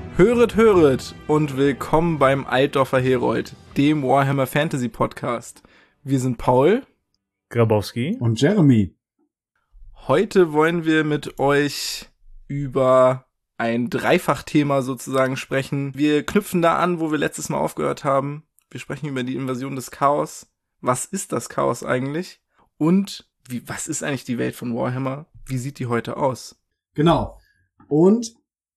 Höret, höret und willkommen beim Altdorfer Herold, dem Warhammer Fantasy Podcast. Wir sind Paul, Grabowski und Jeremy. Heute wollen wir mit euch über ein Dreifachthema sozusagen sprechen. Wir knüpfen da an, wo wir letztes Mal aufgehört haben. Wir sprechen über die Invasion des Chaos. Was ist das Chaos eigentlich? Und was ist eigentlich die Welt von Warhammer? Wie sieht die heute aus? Genau. Und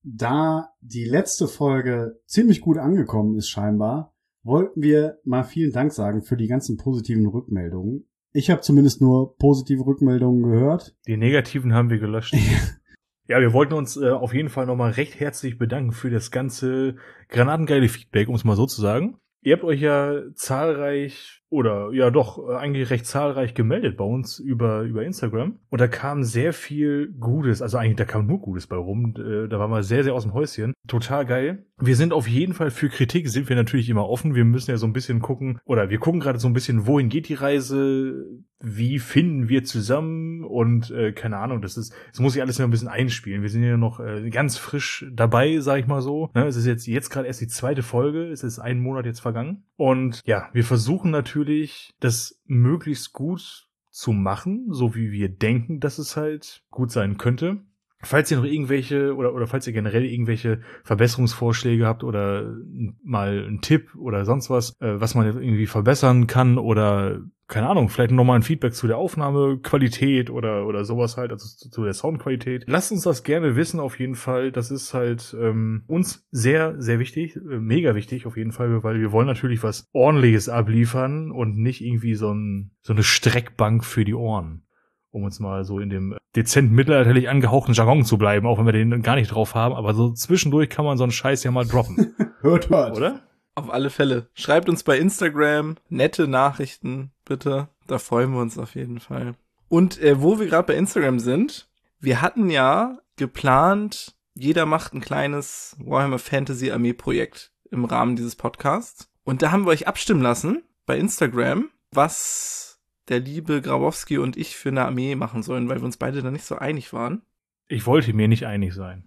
da die letzte Folge ziemlich gut angekommen ist scheinbar, wollten wir mal vielen Dank sagen für die ganzen positiven Rückmeldungen. Ich habe zumindest nur positive Rückmeldungen gehört. Die negativen haben wir gelöscht. Ja, wir wollten uns auf jeden Fall nochmal recht herzlich bedanken für das ganze granatengeile Feedback, um es mal so zu sagen. Ihr habt euch ja zahlreich eigentlich recht zahlreich gemeldet bei uns über Instagram. Und da kam sehr viel Gutes, also eigentlich da kam nur Gutes bei rum. Da waren wir sehr, sehr aus dem Häuschen. Total geil. Wir sind auf jeden Fall für Kritik, sind wir natürlich immer offen. Wir müssen ja so ein bisschen gucken, oder wir gucken gerade so ein bisschen, wohin geht die Reise, wie finden wir zusammen und keine Ahnung, das muss sich alles noch ein bisschen einspielen. Wir sind ja noch ganz frisch dabei, sag ich mal so. Ne, es ist jetzt gerade erst die zweite Folge, es ist 1 Monat jetzt vergangen. Und ja, wir versuchen natürlich, das möglichst gut zu machen, so wie wir denken, dass es halt gut sein könnte. Falls ihr noch irgendwelche oder falls ihr generell irgendwelche Verbesserungsvorschläge habt oder mal einen Tipp oder sonst was man irgendwie verbessern kann oder keine Ahnung, vielleicht nochmal ein Feedback zu der Aufnahmequalität oder sowas halt, also zu der Soundqualität. Lasst uns das gerne wissen auf jeden Fall. Das ist halt uns sehr, sehr wichtig, mega wichtig auf jeden Fall, weil wir wollen natürlich was Ordentliches abliefern und nicht irgendwie so eine Streckbank für die Ohren. Um uns mal so in dem dezent mittelalterlich angehauchten Jargon zu bleiben, auch wenn wir den gar nicht drauf haben. Aber so zwischendurch kann man so einen Scheiß ja mal droppen. hört. Oder? Auf alle Fälle. Schreibt uns bei Instagram nette Nachrichten, bitte. Da freuen wir uns auf jeden Fall. Und wo wir gerade bei Instagram sind, wir hatten ja geplant, jeder macht ein kleines Warhammer Fantasy Armee Projekt im Rahmen dieses Podcasts. Und da haben wir euch abstimmen lassen bei Instagram, was der liebe Grabowski und ich für eine Armee machen sollen, weil wir uns beide da nicht so einig waren. Ich wollte mir nicht einig sein.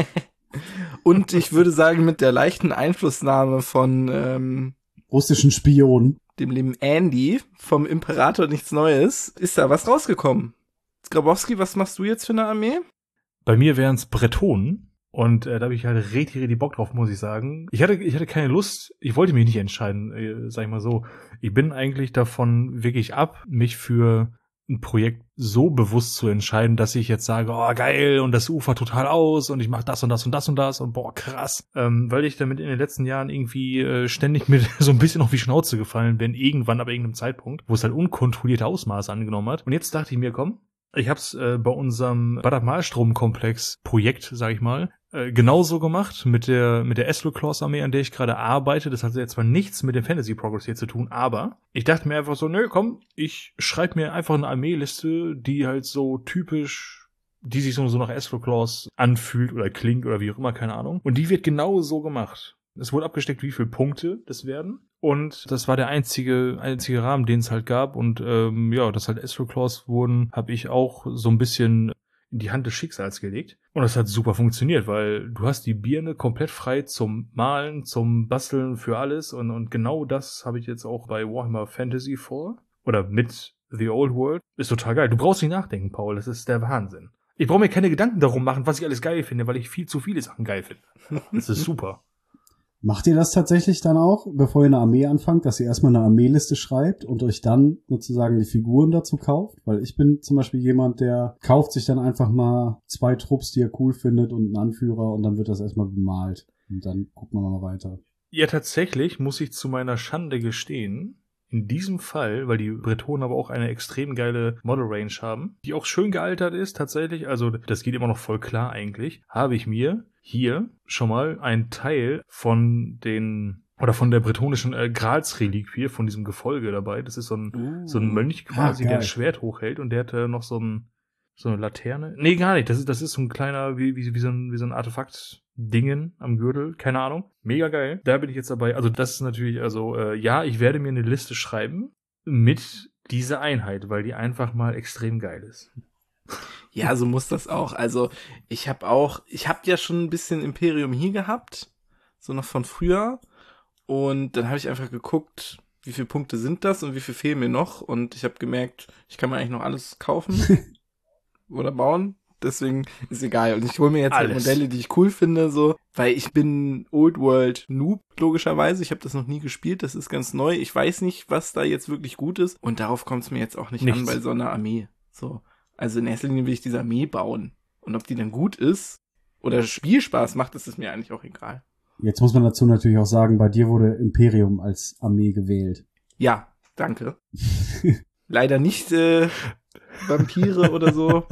Und ich würde sagen, mit der leichten Einflussnahme von russischen Spionen, dem lieben Andy vom Imperator nichts Neues, ist da was rausgekommen. Grabowski, was machst du jetzt für eine Armee? Bei mir wären es Bretonen. Und da habe ich halt richtig Bock drauf, muss ich sagen. Ich hatte keine Lust, ich wollte mich nicht entscheiden, sag ich mal so. Ich bin eigentlich davon wirklich ab, mich für ein Projekt so bewusst zu entscheiden, dass ich jetzt sage, oh geil, und das ufert total aus und ich mache das und das und das und das und boah, krass. Weil ich damit in den letzten Jahren irgendwie ständig mit so ein bisschen auf die Schnauze gefallen bin, irgendwann ab irgendeinem Zeitpunkt, wo es halt unkontrollierte Ausmaße angenommen hat. Und jetzt dachte ich mir, komm, ich hab's bei unserem Badab-Malstrom-Komplex-Projekt, sag ich mal, genauso gemacht mit der Eslo-Claws-Armee, an der ich gerade arbeite. Das hat jetzt zwar nichts mit dem Fantasy-Progress hier zu tun, aber ich dachte mir einfach so, nö, komm, ich schreibe mir einfach eine Armeeliste, die halt so typisch, die sich so nach Eslo-Claws anfühlt oder klingt oder wie auch immer, keine Ahnung. Und die wird genau so gemacht. Es wurde abgesteckt, wie viele Punkte das werden. Und das war der einzige Rahmen, den es halt gab. Und dass halt Eslo-Claws wurden, habe ich auch so ein bisschen in die Hand des Schicksals gelegt. Und das hat super funktioniert, weil du hast die Birne komplett frei zum Malen, zum Basteln, für alles. Und genau das habe ich jetzt auch bei Warhammer Fantasy vor. Oder mit The Old World. Ist total geil. Du brauchst nicht nachdenken, Paul. Das ist der Wahnsinn. Ich brauche mir keine Gedanken darum machen, was ich alles geil finde, weil ich viel zu viele Sachen geil finde. Das ist super. Macht ihr das tatsächlich dann auch, bevor ihr eine Armee anfangt, dass ihr erstmal eine Armeeliste schreibt und euch dann sozusagen die Figuren dazu kauft? Weil ich bin zum Beispiel jemand, der kauft sich dann einfach mal 2 Trupps, die er cool findet und einen Anführer und dann wird das erstmal bemalt. Und dann gucken wir mal weiter. Ja, tatsächlich muss ich zu meiner Schande gestehen, in diesem Fall, weil die Bretonen aber auch eine extrem geile Model Range haben, die auch schön gealtert ist tatsächlich, also das geht immer noch voll klar eigentlich, habe ich mir hier schon mal einen Teil von der bretonischen Gralsreliquie, von diesem Gefolge dabei. Das ist so ein Mönch quasi, der ein Schwert hochhält und der hat noch so eine Laterne. Nee, gar nicht. Das ist so ein kleiner, wie so ein Artefakt-Dingen am Gürtel. Keine Ahnung. Mega geil. Da bin ich jetzt dabei. Also das ist natürlich, ich werde mir eine Liste schreiben mit dieser Einheit, weil die einfach mal extrem geil ist. Ja, so muss das auch. Also ich habe ja schon ein bisschen Imperium hier gehabt so noch von früher. Und dann habe ich einfach geguckt, wie viele Punkte sind das und wie viel fehlen mir noch. Und ich habe gemerkt, ich kann mir eigentlich noch alles kaufen oder bauen. Deswegen ist egal. Und ich hole mir jetzt halt Modelle, die ich cool finde, so, weil ich bin Old World Noob, logischerweise. Ich habe das noch nie gespielt, das ist ganz neu. Ich weiß nicht, was da jetzt wirklich gut ist. Und darauf kommt es mir jetzt auch nicht an bei so einer Armee. So. Also in erster Linie will ich diese Armee bauen. Und ob die dann gut ist oder Spielspaß macht, ist es mir eigentlich auch egal. Jetzt muss man dazu natürlich auch sagen, bei dir wurde Imperium als Armee gewählt. Ja, danke. Leider nicht Vampire oder so.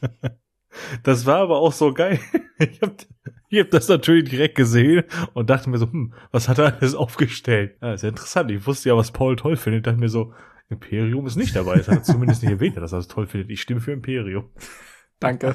Das war aber auch so geil. Ich hab das natürlich direkt gesehen und dachte mir so, was hat er alles aufgestellt? Ja, ist ja interessant. Ich wusste ja, was Paul toll findet. Dachte mir so, Imperium ist nicht dabei. Das hat er zumindest nicht erwähnt, dass er das toll findet. Ich stimme für Imperium. Danke.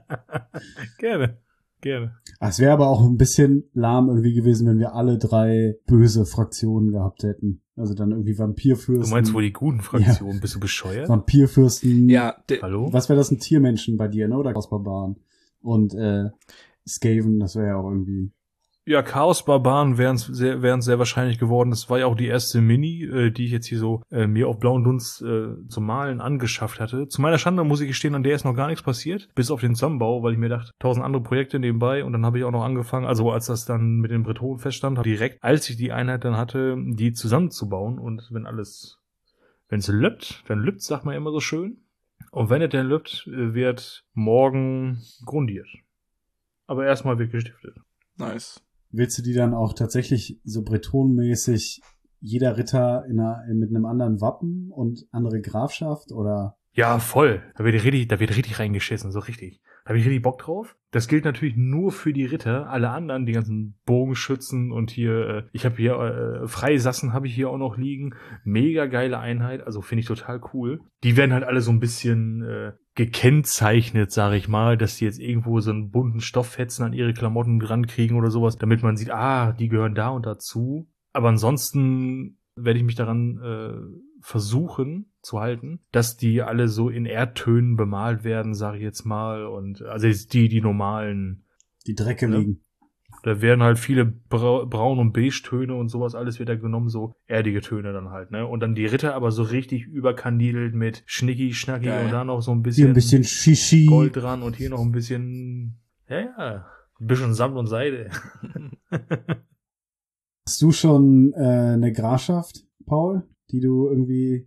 Gerne. Es wäre aber auch ein bisschen lahm irgendwie gewesen, wenn wir alle 3 böse Fraktionen gehabt hätten. Also dann irgendwie Vampirfürsten. Du meinst wohl die guten Fraktionen? Ja. Bist du bescheuert? Vampirfürsten. Ja. Hallo? Was wäre das, ein Tiermenschen bei dir, ne? Oder Chaosbarbaren? Und Skaven, das wäre ja auch irgendwie... Ja, Chaos-Barbaren wären sehr wahrscheinlich geworden. Das war ja auch die erste Mini, die ich jetzt hier so mir auf blauen Dunst zum Malen angeschafft hatte. Zu meiner Schande muss ich gestehen, an der ist noch gar nichts passiert, bis auf den Zusammenbau, weil ich mir dachte, 1000 andere Projekte nebenbei und dann habe ich auch noch angefangen, also als das dann mit den Bretonen feststand, direkt, als ich die Einheit dann hatte, die zusammenzubauen und wenn es lübt, dann lübt, sagt man immer so schön. Und wenn es denn lübt, wird morgen grundiert. Aber erstmal wird gestiftet. Nice. Willst du die dann auch tatsächlich so bretonenmäßig jeder Ritter mit einem anderen Wappen und andere Grafschaft oder? Ja, voll. Da wird richtig reingeschissen, so richtig. Da habe ich richtig Bock drauf. Das gilt natürlich nur für die Ritter. Alle anderen, die ganzen Bogenschützen und hier, ich habe hier Freisassen habe ich hier auch noch liegen. Mega geile Einheit, also finde ich total cool. Die werden halt alle so ein bisschen gekennzeichnet, sage ich mal, dass die jetzt irgendwo so einen bunten Stofffetzen an ihre Klamotten dran kriegen oder sowas, damit man sieht, die gehören da und dazu. Aber ansonsten werde ich mich daran versuchen zu halten, dass die alle so in Erdtönen bemalt werden, sage ich jetzt mal, und also die normalen, die dreckeligen. Da werden halt viele Braun- und Beige-Töne und sowas alles wieder genommen, so erdige Töne dann halt, ne? Und dann die Ritter aber so richtig überkandidelt mit Schnicki, Schnacki und da noch so ein bisschen, hier ein bisschen Shishi Gold dran und hier noch ein bisschen, ein bisschen Samt und Seide. Hast du schon eine Grafschaft, Paul, die du irgendwie...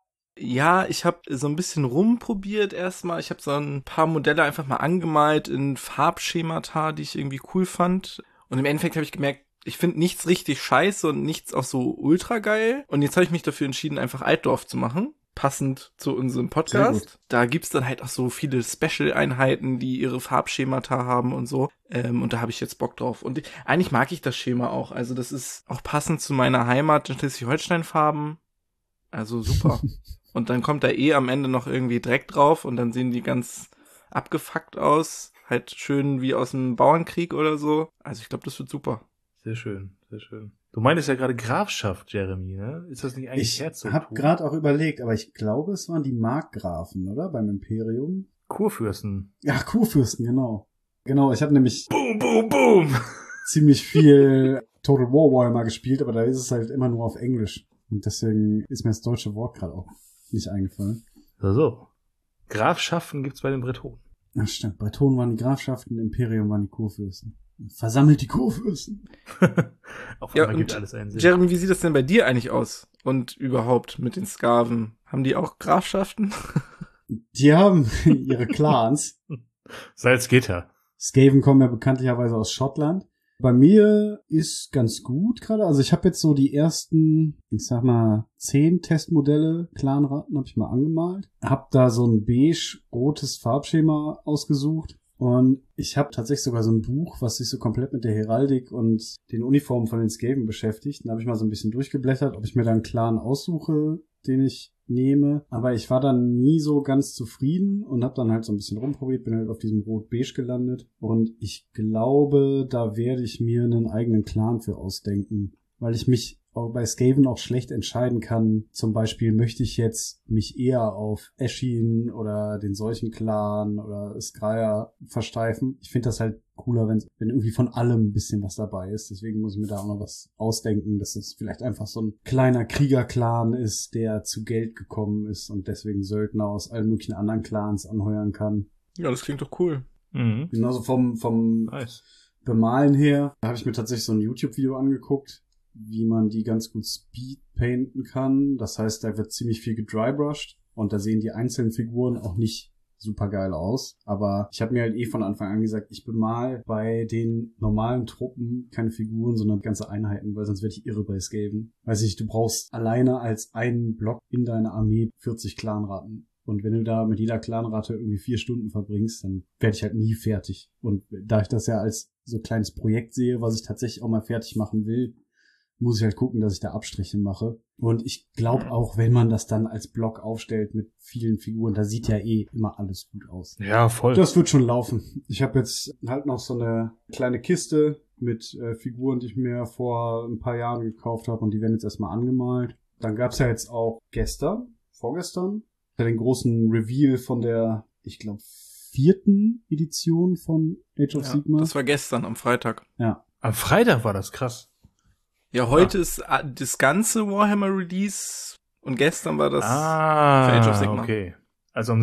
Ja, ich habe so ein bisschen rumprobiert erstmal. Ich habe so ein paar Modelle einfach mal angemalt in Farbschemata, die ich irgendwie cool fand. Und im Endeffekt habe ich gemerkt, ich finde nichts richtig scheiße und nichts auch so ultra geil. Und jetzt habe ich mich dafür entschieden, einfach Altdorf zu machen. Passend zu unserem Podcast. Da gibt's dann halt auch so viele Special-Einheiten, die ihre Farbschemata haben und so. Und da habe ich jetzt Bock drauf. Und eigentlich mag ich das Schema auch. Also das ist auch passend zu meiner Heimat in Schleswig-Holstein-Farben. Also super. Und dann kommt da am Ende noch irgendwie Dreck drauf und dann sehen die ganz abgefuckt aus. Halt schön wie aus dem Bauernkrieg oder so. Also ich glaube, das wird super. Sehr schön, sehr schön. Du meintest ja gerade Grafschaft, Jeremy, ne? Ist das nicht eigentlich Herzogtum? Ich habe gerade auch überlegt, aber ich glaube, es waren die Markgrafen, oder? Beim Imperium. Kurfürsten. Ja, Kurfürsten, genau. Genau, ich habe nämlich Boom, boom, boom! ziemlich viel Total War Warhammer gespielt, aber da ist es halt immer nur auf Englisch. Und deswegen ist mir das deutsche Wort gerade auch nicht eingefallen. So. Grafschaften gibt's bei den Bretonen. Ach stimmt, Bretonen waren die Grafschaften, Imperium waren die Kurfürsten. Versammelt die Kurfürsten. Auf einmal gibt alles einen Sinn. Jeremy, wie sieht das denn bei dir eigentlich aus? Und überhaupt mit den Skaven? Haben die auch Grafschaften? Die haben ihre Clans. Salzgitter. Skaven kommen ja bekanntlicherweise aus Schottland. Bei mir ist ganz gut gerade. Also ich habe jetzt so die ersten, ich sag mal, 10 Testmodelle, Clanratten, habe ich mal angemalt. Hab da so ein beige-rotes Farbschema ausgesucht. Und ich habe tatsächlich sogar so ein Buch, was sich so komplett mit der Heraldik und den Uniformen von den Skaven beschäftigt. Da habe ich mal so ein bisschen durchgeblättert, ob ich mir da einen Clan aussuche, den ich nehme. Aber ich war dann nie so ganz zufrieden und habe dann halt so ein bisschen rumprobiert, bin halt auf diesem Rot-Beige gelandet. Und ich glaube, da werde ich mir einen eigenen Clan für ausdenken, weil ich mich bei Skaven auch schlecht entscheiden kann, zum Beispiel möchte ich jetzt mich eher auf Eshin oder den Seuchenclan oder Skryre versteifen. Ich finde das halt cooler, wenn irgendwie von allem ein bisschen was dabei ist. Deswegen muss ich mir da auch noch was ausdenken, dass es vielleicht einfach so ein kleiner Kriegerclan ist, der zu Geld gekommen ist und deswegen Söldner aus allen möglichen anderen Clans anheuern kann. Ja, das klingt doch cool. Mhm. Genauso vom Nice. Bemalen her, da habe ich mir tatsächlich so ein YouTube-Video angeguckt, wie man die ganz gut speedpainten kann. Das heißt, da wird ziemlich viel gedrybrushed und da sehen die einzelnen Figuren auch nicht super geil aus. Aber ich habe mir halt von Anfang an gesagt, ich bemal bei den normalen Truppen keine Figuren, sondern ganze Einheiten, weil sonst werde ich irre bei Skaven. Weiß ich, du brauchst alleine als einen Block in deiner Armee 40 Clanratten. Und wenn du da mit jeder Clanrate irgendwie 4 Stunden verbringst, dann werde ich halt nie fertig. Und da ich das ja als so kleines Projekt sehe, was ich tatsächlich auch mal fertig machen will, muss ich halt gucken, dass ich da Abstriche mache. Und ich glaube auch, wenn man das dann als Block aufstellt mit vielen Figuren, da sieht ja immer alles gut aus. Ja, voll. Das wird schon laufen. Ich habe jetzt halt noch so eine kleine Kiste mit Figuren, die ich mir vor ein paar Jahren gekauft habe und die werden jetzt erstmal angemalt. Dann gab's ja jetzt auch vorgestern, den großen Reveal von der, ich glaube, 4. Edition von Age of Sigmar. Das war gestern, am Freitag. Ja. Am Freitag war das krass. Ja, heute ist das ganze Warhammer-Release und gestern war das für Age of Sigmar. Okay. Also am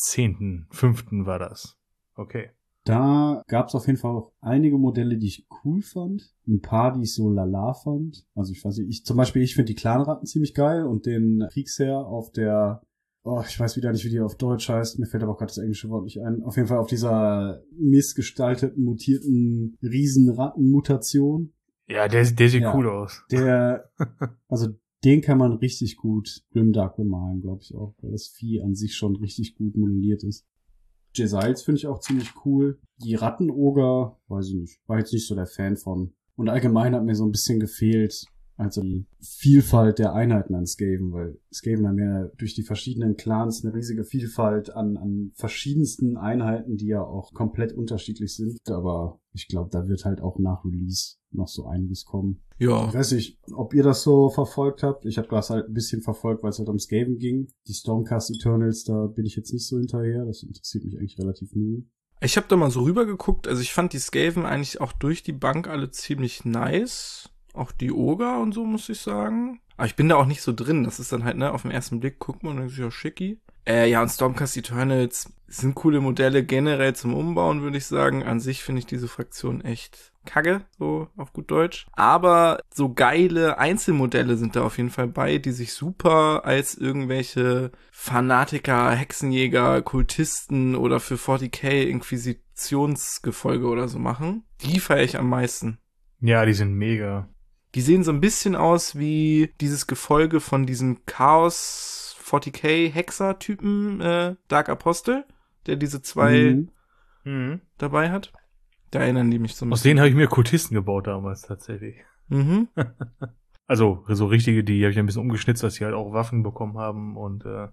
17.05. war das. Okay. Da gab's auf jeden Fall auch einige Modelle, die ich cool fand. Ein paar, die ich so lala fand. Also ich weiß nicht, ich finde die Clanratten ziemlich geil und den Kriegsherr auf der, ich weiß wieder nicht, wie die auf Deutsch heißt. Mir fällt aber auch gerade das englische Wort nicht ein. Auf jeden Fall auf dieser missgestalteten, mutierten Riesenratten-Mutation. Ja, der sieht cool aus. Also den kann man richtig gut Grimdark bemalen, glaube ich auch, weil das Vieh an sich schon richtig gut modelliert ist. Jesseils finde ich auch ziemlich cool. Die Rattenoger, weiß ich nicht, war jetzt nicht so der Fan von. Und allgemein hat mir so ein bisschen gefehlt, also die Vielfalt der Einheiten an Skaven, weil Skaven haben ja durch die verschiedenen Clans eine riesige Vielfalt an verschiedensten Einheiten, die ja auch komplett unterschiedlich sind. Aber ich glaube, da wird halt auch nach Release noch so einiges kommen. Ja. Ich weiß nicht, ob ihr das so verfolgt habt. Ich habe das halt ein bisschen verfolgt, weil es halt um Skaven ging. Die Stormcast Eternals, da bin ich jetzt nicht so hinterher. Das interessiert mich eigentlich relativ null. Ich habe da mal so rübergeguckt. Also ich fand die Skaven eigentlich auch durch die Bank alle ziemlich nice. Auch die Oger und so, muss ich sagen. Aber ich bin da auch nicht so drin. Das ist dann halt, auf den ersten Blick guckt man und denkt sich, ja, schicki. Ja, und Stormcast Eternals sind coole Modelle generell zum Umbauen, würde ich sagen. An sich finde ich diese Fraktion echt kacke, so auf gut Deutsch. Aber so geile Einzelmodelle sind da auf jeden Fall bei, die sich super als irgendwelche Fanatiker, Hexenjäger, Kultisten oder für 40k Inquisitionsgefolge oder so machen. Die feiere ich am meisten. Ja, die sind mega. Die sehen so ein bisschen aus wie dieses Gefolge von diesem Chaos 40k Hexer-Typen, Dark Apostle, der diese 2 dabei hat. Da erinnern die mich so ein bisschen. Aus denen habe ich mir Kultisten gebaut damals tatsächlich. Mhm. Also so richtige, die habe ich ein bisschen umgeschnitzt, dass sie halt auch Waffen bekommen haben und ja.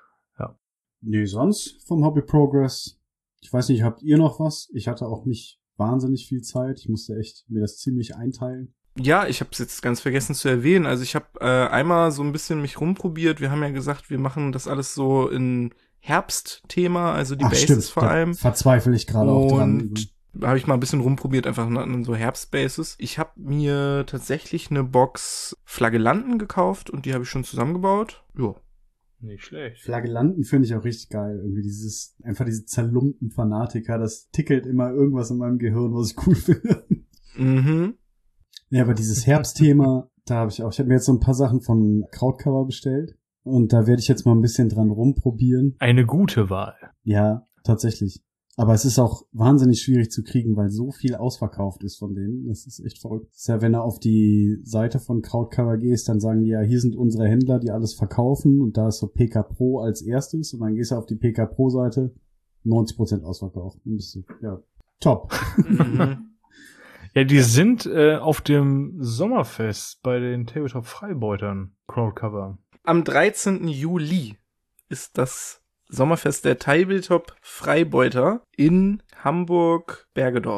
Nee, sonst vom Hobby Progress. Ich weiß nicht, habt ihr noch was? Ich hatte auch nicht wahnsinnig viel Zeit. Ich musste echt mir das ziemlich einteilen. Ja, ich habe es jetzt ganz vergessen zu erwähnen. Also ich habe einmal so ein bisschen mich rumprobiert. Wir haben ja gesagt, wir machen das alles so in Herbstthema, also die Bases stimmt, vor allem. Verzweifle ich gerade auch dran. Und habe ich mal ein bisschen rumprobiert, einfach an so Herbstbases. Ich habe mir tatsächlich eine Box Flagellanten gekauft und die habe ich schon zusammengebaut. Ja. Nicht schlecht. Flagellanten finde ich auch richtig geil. Irgendwie einfach diese zerlumpten Fanatiker, das tickelt immer irgendwas in meinem Gehirn, was ich cool finde. Mhm. Ja, aber dieses Herbstthema, ich habe mir jetzt so ein paar Sachen von Krautcover bestellt und da werde ich jetzt mal ein bisschen dran rumprobieren. Eine gute Wahl. Ja, tatsächlich. Aber es ist auch wahnsinnig schwierig zu kriegen, weil so viel ausverkauft ist von denen. Das ist echt verrückt. Das ist ja, wenn du auf die Seite von Krautcover gehst, dann sagen die ja, hier sind unsere Händler, die alles verkaufen und da ist so PK Pro als erstes und dann gehst du auf die PK Pro Seite, 90% ausverkauft. Dann bist du, ja, top. Mhm. Ja, die sind auf dem Sommerfest bei den Tabletop Freibeutern Crowdcover. Am 13. Juli ist das Sommerfest der Tabletop Freibeuter in Hamburg-Bergedorf.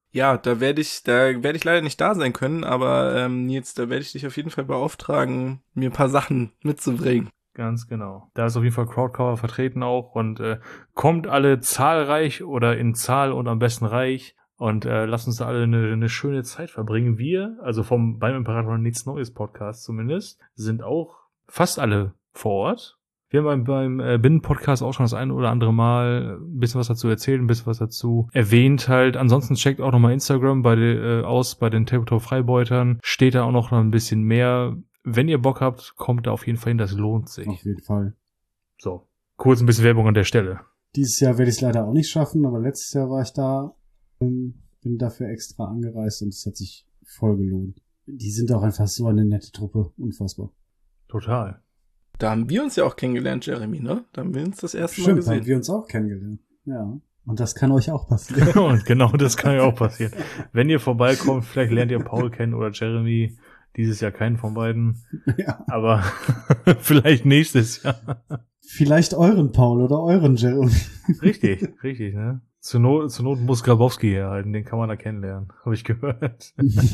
Ja, da werde ich leider nicht da sein können, aber Nils, da werde ich dich auf jeden Fall beauftragen, mir ein paar Sachen mitzubringen. Ganz genau. Da ist auf jeden Fall Crowdcover vertreten auch und kommt alle zahlreich oder in Zahl und am besten reich und lasst uns da alle eine schöne Zeit verbringen. Wir, also beim Imperator Nichts Neues Podcast zumindest, sind auch fast alle vor Ort. Wir haben beim Binnen-Podcast auch schon das eine oder andere Mal ein bisschen was dazu erzählt, ein bisschen was dazu erwähnt halt. Ansonsten checkt auch nochmal Instagram bei den Tabletop Freibeutern. Steht da auch noch ein bisschen mehr. Wenn ihr Bock habt, kommt da auf jeden Fall hin, das lohnt sich. Auf jeden Fall. So, kurz ein bisschen Werbung an der Stelle. Dieses Jahr werde ich es leider auch nicht schaffen, aber letztes Jahr war ich da, bin dafür extra angereist und es hat sich voll gelohnt. Die sind auch einfach so eine nette Truppe, unfassbar. Total. Da haben wir uns ja auch kennengelernt, Jeremy, ne? Da haben wir uns das erste Mal Stimmt, gesehen. haben wir uns auch kennengelernt. Ja. Und das kann euch auch passieren. Und genau das kann ja auch passieren. Wenn ihr vorbeikommt, vielleicht lernt ihr Paul kennen oder Jeremy. Dieses Jahr keinen von beiden. Ja. Aber vielleicht nächstes Jahr. Vielleicht euren Paul oder euren Jeremy. Richtig, ne? Zur Not muss Grabowski herhalten, den kann man da kennenlernen, habe ich gehört.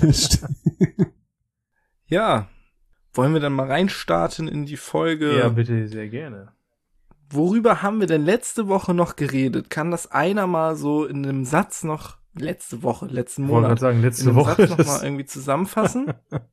Ja, wollen wir dann mal reinstarten in die Folge? Ja, bitte, sehr gerne. Worüber haben wir denn letzte Woche noch geredet? Kann das einer mal so in einem Satz noch letzten Ich wollte Monat gerade sagen, in letzte einem Woche. Satz noch mal irgendwie zusammenfassen?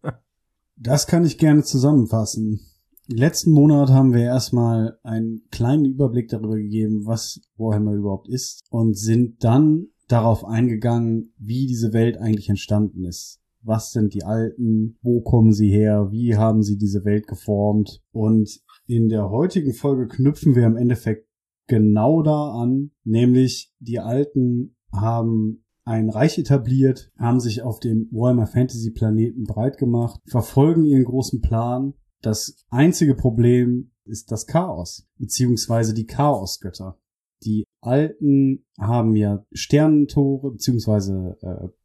Das kann ich gerne zusammenfassen. Letzten Monat haben wir erstmal einen kleinen Überblick darüber gegeben, was Warhammer überhaupt ist und sind dann darauf eingegangen, wie diese Welt eigentlich entstanden ist. Was sind die Alten? Wo kommen sie her? Wie haben sie diese Welt geformt? Und in der heutigen Folge knüpfen wir im Endeffekt genau da an, nämlich die Alten haben ein Reich etabliert, haben sich auf dem Warhammer Fantasy Planeten breit gemacht, verfolgen ihren großen Plan. Das einzige Problem ist das Chaos, beziehungsweise die Chaosgötter. Die Alten haben ja Sternentore, beziehungsweise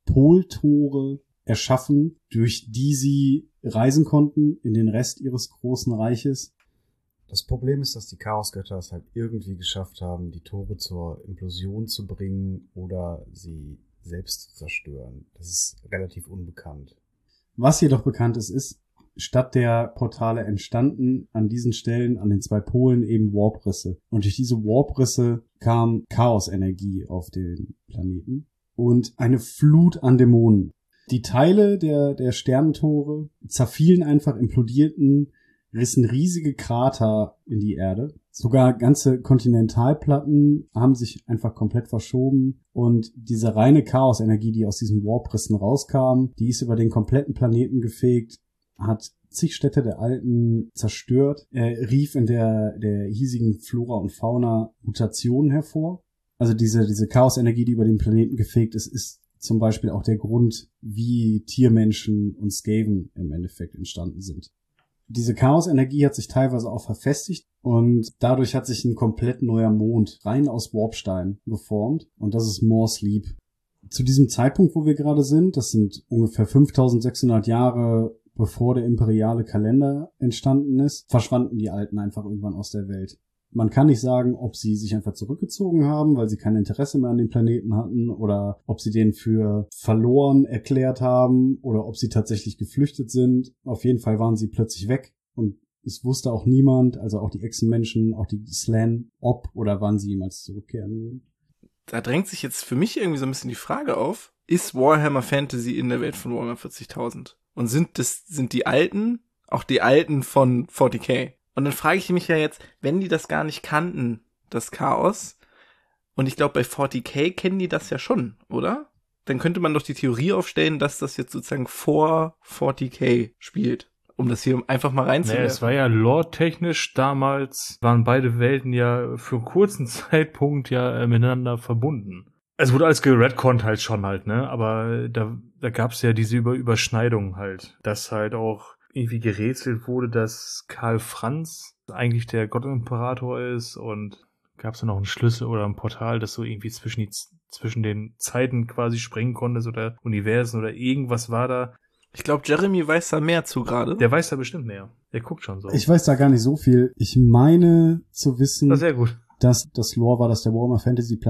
Poltore erschaffen, durch die sie reisen konnten in den Rest ihres großen Reiches. Das Problem ist, dass die Chaosgötter es halt irgendwie geschafft haben, die Tore zur Implosion zu bringen oder sie selbst zu zerstören. Das ist relativ unbekannt. Was jedoch bekannt ist, statt der Portale entstanden an diesen Stellen, an den 2 Polen, eben Warprisse. Und durch diese Warprisse kam Chaosenergie auf den Planeten und eine Flut an Dämonen. Die Teile der Sternentore zerfielen einfach, implodierten, rissen riesige Krater in die Erde. Sogar ganze Kontinentalplatten haben sich einfach komplett verschoben und diese reine Chaosenergie, die aus diesen Warprissen rauskam, die ist über den kompletten Planeten gefegt, hat zig Städte der Alten zerstört, rief in der hiesigen Flora und Fauna Mutationen hervor. Also diese Chaosenergie, die über den Planeten gefegt ist zum Beispiel auch der Grund, wie Tiermenschen und Skaven im Endeffekt entstanden sind. Diese Chaosenergie hat sich teilweise auch verfestigt und dadurch hat sich ein komplett neuer Mond rein aus Warpstein geformt und das ist Morsleep. Zu diesem Zeitpunkt, wo wir gerade sind, das sind ungefähr 5600 Jahre bevor der imperiale Kalender entstanden ist, verschwanden die Alten einfach irgendwann aus der Welt. Man kann nicht sagen, ob sie sich einfach zurückgezogen haben, weil sie kein Interesse mehr an dem Planeten hatten oder ob sie den für verloren erklärt haben oder ob sie tatsächlich geflüchtet sind. Auf jeden Fall waren sie plötzlich weg und es wusste auch niemand, also auch die Echsenmenschen, auch die Slan, ob oder wann sie jemals zurückkehren würden. Da drängt sich jetzt für mich irgendwie so ein bisschen die Frage auf, ist Warhammer Fantasy in der Welt von Warhammer 40.000? Und sind die Alten auch die Alten von 40k? Und dann frage ich mich ja jetzt, wenn die das gar nicht kannten, das Chaos, und ich glaube, bei 40k kennen die das ja schon, oder? Dann könnte man doch die Theorie aufstellen, dass das jetzt sozusagen vor 40k spielt, um das hier einfach mal reinzuwerfen. Es war ja lore-technisch damals, waren beide Welten ja für einen kurzen Zeitpunkt ja miteinander verbunden. Es wurde alles geredconnt halt schon halt, ne? Aber da gab's ja diese Überschneidung halt, dass halt auch irgendwie gerätselt wurde, dass Karl Franz eigentlich der Gottimperator ist und gab's da noch einen Schlüssel oder ein Portal, das so irgendwie zwischen den Zeiten quasi springen konntest oder Universen oder irgendwas war da. Ich glaube, Jeremy weiß da mehr zu gerade. Der weiß da bestimmt mehr. Der guckt schon so. Ich weiß da gar nicht so viel. Ich meine zu wissen, sehr gut, dass das Lore war, dass der Warhammer Fantasy Planet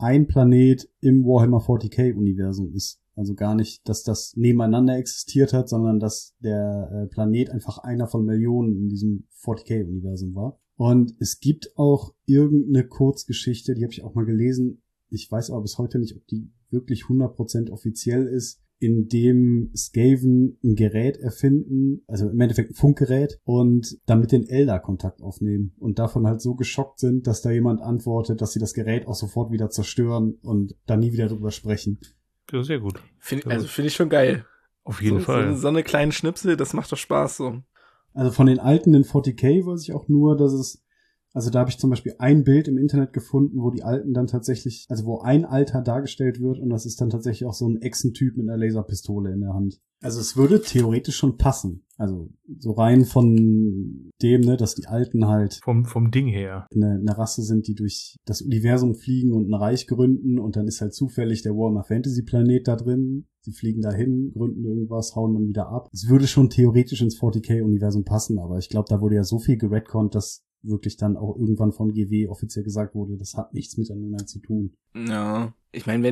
ein Planet im Warhammer 40k-Universum ist. Also gar nicht, dass das nebeneinander existiert hat, sondern dass der Planet einfach einer von Millionen in diesem 40k-Universum war. Und es gibt auch irgendeine Kurzgeschichte, die habe ich auch mal gelesen. Ich weiß aber bis heute nicht, ob die wirklich 100% offiziell ist, in dem Skaven ein Gerät erfinden, also im Endeffekt ein Funkgerät, und damit den Eldar Kontakt aufnehmen und davon halt so geschockt sind, dass da jemand antwortet, dass sie das Gerät auch sofort wieder zerstören und da nie wieder drüber sprechen. Ja, sehr gut. Finde ich schon geil. Auf jeden Fall. So eine kleine Schnipsel, das macht doch Spaß so. Also von den alten in 40k weiß ich auch nur, dass es, also da habe ich zum Beispiel ein Bild im Internet gefunden, wo die Alten dann tatsächlich, also wo ein Alter dargestellt wird und das ist dann tatsächlich auch so ein Echsentyp mit einer Laserpistole in der Hand. Also es würde theoretisch schon passen. Also so rein von dem, ne, dass die Alten halt vom Ding her eine Rasse sind, die durch das Universum fliegen und ein Reich gründen und dann ist halt zufällig der Warhammer Fantasy Planet da drin. Sie fliegen dahin, gründen irgendwas, hauen dann wieder ab. Es würde schon theoretisch ins 40k-Universum passen, aber ich glaube, da wurde ja so viel geredconnt, dass wirklich dann auch irgendwann von GW offiziell gesagt wurde, das hat nichts miteinander zu tun. Ja, ich meine,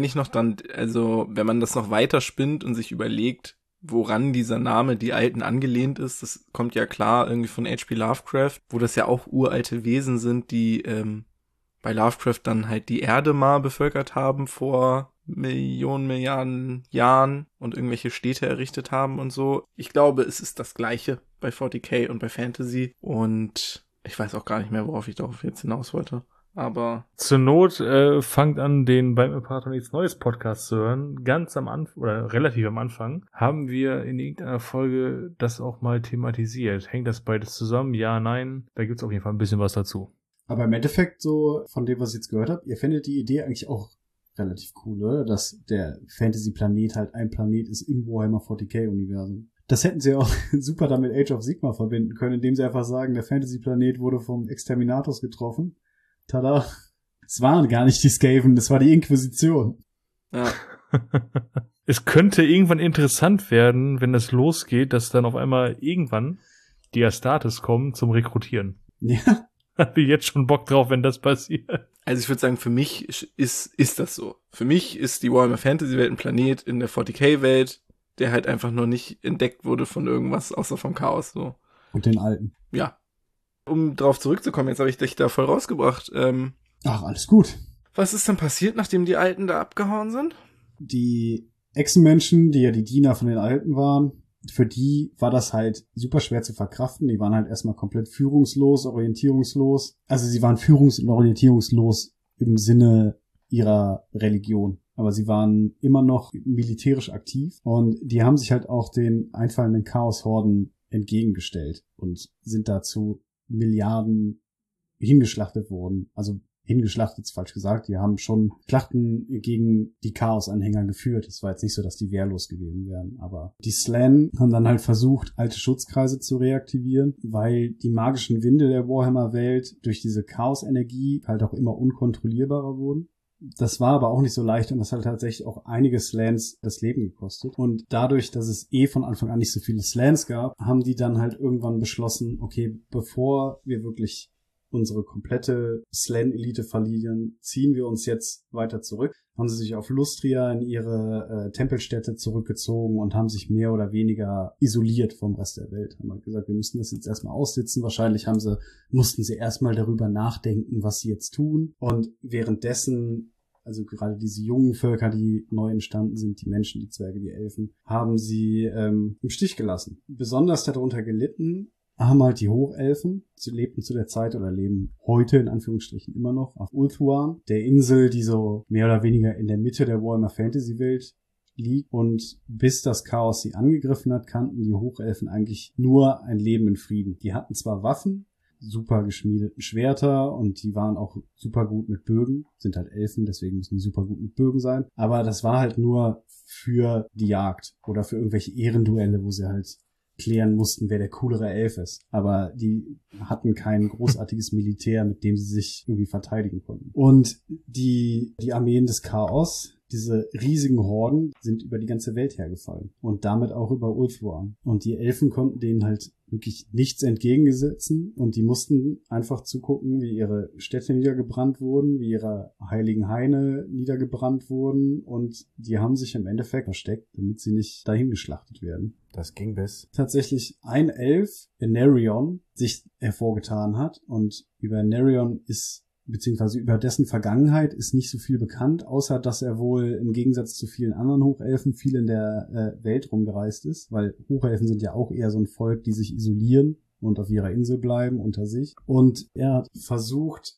wenn man das noch weiter spinnt und sich überlegt, woran dieser Name die Alten angelehnt ist, das kommt ja klar irgendwie von H.P. Lovecraft, wo das ja auch uralte Wesen sind, die bei Lovecraft dann halt die Erde mal bevölkert haben vor Millionen, Milliarden Jahren und irgendwelche Städte errichtet haben und so. Ich glaube, es ist das Gleiche bei 40k und bei Fantasy und ich weiß auch gar nicht mehr, worauf ich darauf jetzt hinaus wollte. Aber zur Not fangt an, den beim Imperator nichts Neues Podcast zu hören. Ganz am Anfang oder relativ am Anfang haben wir in irgendeiner Folge das auch mal thematisiert. Hängt das beides zusammen? Ja, nein. Da gibt's auf jeden Fall ein bisschen was dazu. Aber im Endeffekt so, von dem, was ich jetzt gehört habe, ihr findet die Idee eigentlich auch relativ cool, oder? Dass der Fantasy-Planet halt ein Planet ist im Warhammer 40k-Universum. Das hätten sie auch super damit Age of Sigmar verbinden können, indem sie einfach sagen, der Fantasy-Planet wurde vom Exterminators getroffen. Tada. Es waren gar nicht die Skaven, das war die Inquisition. ja. Es könnte irgendwann interessant werden, wenn das losgeht, dass dann auf einmal irgendwann die Astartes kommen zum Rekrutieren. Ja. Hab ich jetzt schon Bock drauf, wenn das passiert. Also ich würde sagen, für mich ist das so. Für mich ist die Warhammer Fantasy Welt ein Planet in der 40k-Welt, der halt einfach nur nicht entdeckt wurde von irgendwas, außer vom Chaos, so. Und den Alten. Ja. Um drauf zurückzukommen, jetzt habe ich dich da voll rausgebracht. Ach, alles gut. Was ist denn passiert, nachdem die Alten da abgehauen sind? Die Echsenmenschen, die ja die Diener von den Alten waren, für die war das halt super schwer zu verkraften. Die waren halt erstmal komplett führungslos, orientierungslos. Also sie waren führungs- und orientierungslos im Sinne ihrer Religion. Aber sie waren immer noch militärisch aktiv und die haben sich halt auch den einfallenden Chaoshorden entgegengestellt und sind dazu Milliarden hingeschlachtet worden. Also hingeschlachtet ist falsch gesagt. Die haben schon Schlachten gegen die Chaos-Anhänger geführt. Es war jetzt nicht so, dass die wehrlos gewesen wären. Aber die Slann haben dann halt versucht, alte Schutzkreise zu reaktivieren, weil die magischen Winde der Warhammer-Welt durch diese Chaos-Energie halt auch immer unkontrollierbarer wurden. Das war aber auch nicht so leicht und das hat tatsächlich auch einige Slans das Leben gekostet. Und dadurch, dass es von Anfang an nicht so viele Slans gab, haben die dann halt irgendwann beschlossen, okay, bevor wir wirklich unsere komplette Slan-Elite verlieren, ziehen wir uns jetzt weiter zurück. Haben sie sich auf Lustria in ihre Tempelstätte zurückgezogen und haben sich mehr oder weniger isoliert vom Rest der Welt. Haben halt gesagt, wir müssen das jetzt erstmal aussitzen. Wahrscheinlich mussten sie erstmal darüber nachdenken, was sie jetzt tun. Und währenddessen, also gerade diese jungen Völker, die neu entstanden sind, die Menschen, die Zwerge, die Elfen, haben sie im Stich gelassen. Besonders darunter gelitten haben halt die Hochelfen, sie lebten zu der Zeit oder leben heute in Anführungsstrichen immer noch auf Ulthuan, der Insel, die so mehr oder weniger in der Mitte der Warhammer Fantasy Welt liegt. Und bis das Chaos sie angegriffen hat, kannten die Hochelfen eigentlich nur ein Leben in Frieden. Die hatten zwar Waffen, super geschmiedeten Schwerter und die waren auch super gut mit Bögen, sind halt Elfen, deswegen müssen die super gut mit Bögen sein. Aber das war halt nur für die Jagd oder für irgendwelche Ehrenduelle, wo sie halt klären mussten, wer der coolere Elf ist. Aber die hatten kein großartiges Militär, mit dem sie sich irgendwie verteidigen konnten. Und die Armeen des Chaos, diese riesigen Horden sind über die ganze Welt hergefallen und damit auch über Ulthuan. Und die Elfen konnten denen halt wirklich nichts entgegensetzen und die mussten einfach zugucken, wie ihre Städte niedergebrannt wurden, wie ihre heiligen Haine niedergebrannt wurden und die haben sich im Endeffekt versteckt, damit sie nicht dahin geschlachtet werden. Das ging bis Tatsächlich ein Elf, Nerion, sich hervorgetan hat und über Nerion beziehungsweise über dessen Vergangenheit ist nicht so viel bekannt, außer dass er wohl im Gegensatz zu vielen anderen Hochelfen viel in der Welt rumgereist ist, weil Hochelfen sind ja auch eher so ein Volk, die sich isolieren und auf ihrer Insel bleiben unter sich. Und er hat versucht,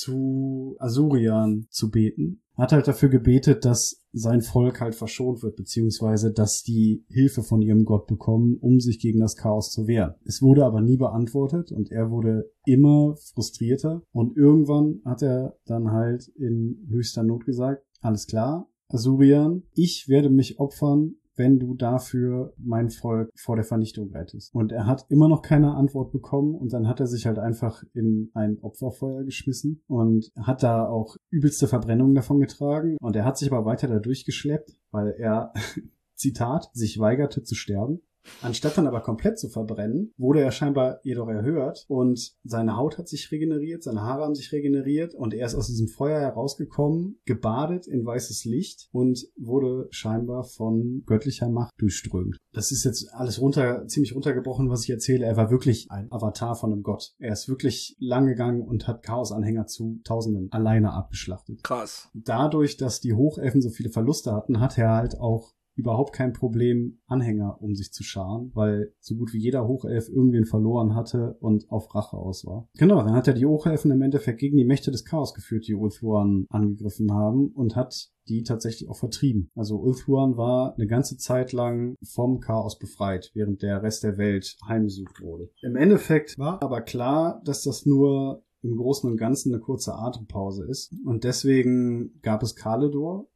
zu Azurian zu beten. Hat halt dafür gebetet, dass sein Volk halt verschont wird, beziehungsweise dass die Hilfe von ihrem Gott bekommen, um sich gegen das Chaos zu wehren. Es wurde aber nie beantwortet und er wurde immer frustrierter und irgendwann hat er dann halt in höchster Not gesagt, alles klar, Azurian, ich werde mich opfern, wenn du dafür mein Volk vor der Vernichtung rettest. Und er hat immer noch keine Antwort bekommen und dann hat er sich halt einfach in ein Opferfeuer geschmissen und hat da auch übelste Verbrennungen davon getragen und er hat sich aber weiter da durchgeschleppt, weil er, Zitat, sich weigerte zu sterben. Anstatt dann aber komplett zu verbrennen, wurde er scheinbar jedoch erhört und seine Haut hat sich regeneriert, seine Haare haben sich regeneriert und er ist aus diesem Feuer herausgekommen, gebadet in weißes Licht und wurde scheinbar von göttlicher Macht durchströmt. Das ist jetzt alles ziemlich runtergebrochen, was ich erzähle. Er war wirklich ein Avatar von einem Gott. Er ist wirklich lang gegangen und hat Chaosanhänger zu Tausenden alleine abgeschlachtet. Krass. Dadurch, dass die Hochelfen so viele Verluste hatten, hat er halt auch überhaupt kein Problem, Anhänger um sich zu scharen, weil so gut wie jeder Hochelf irgendwen verloren hatte und auf Rache aus war. Genau, dann hat er die Hochelfen im Endeffekt gegen die Mächte des Chaos geführt, die Ulthuan angegriffen haben und hat die tatsächlich auch vertrieben. Also Ulthuan war eine ganze Zeit lang vom Chaos befreit, während der Rest der Welt heimgesucht wurde. Im Endeffekt war aber klar, dass das nur im Großen und Ganzen eine kurze Atempause ist. Und deswegen gab es Kaledor,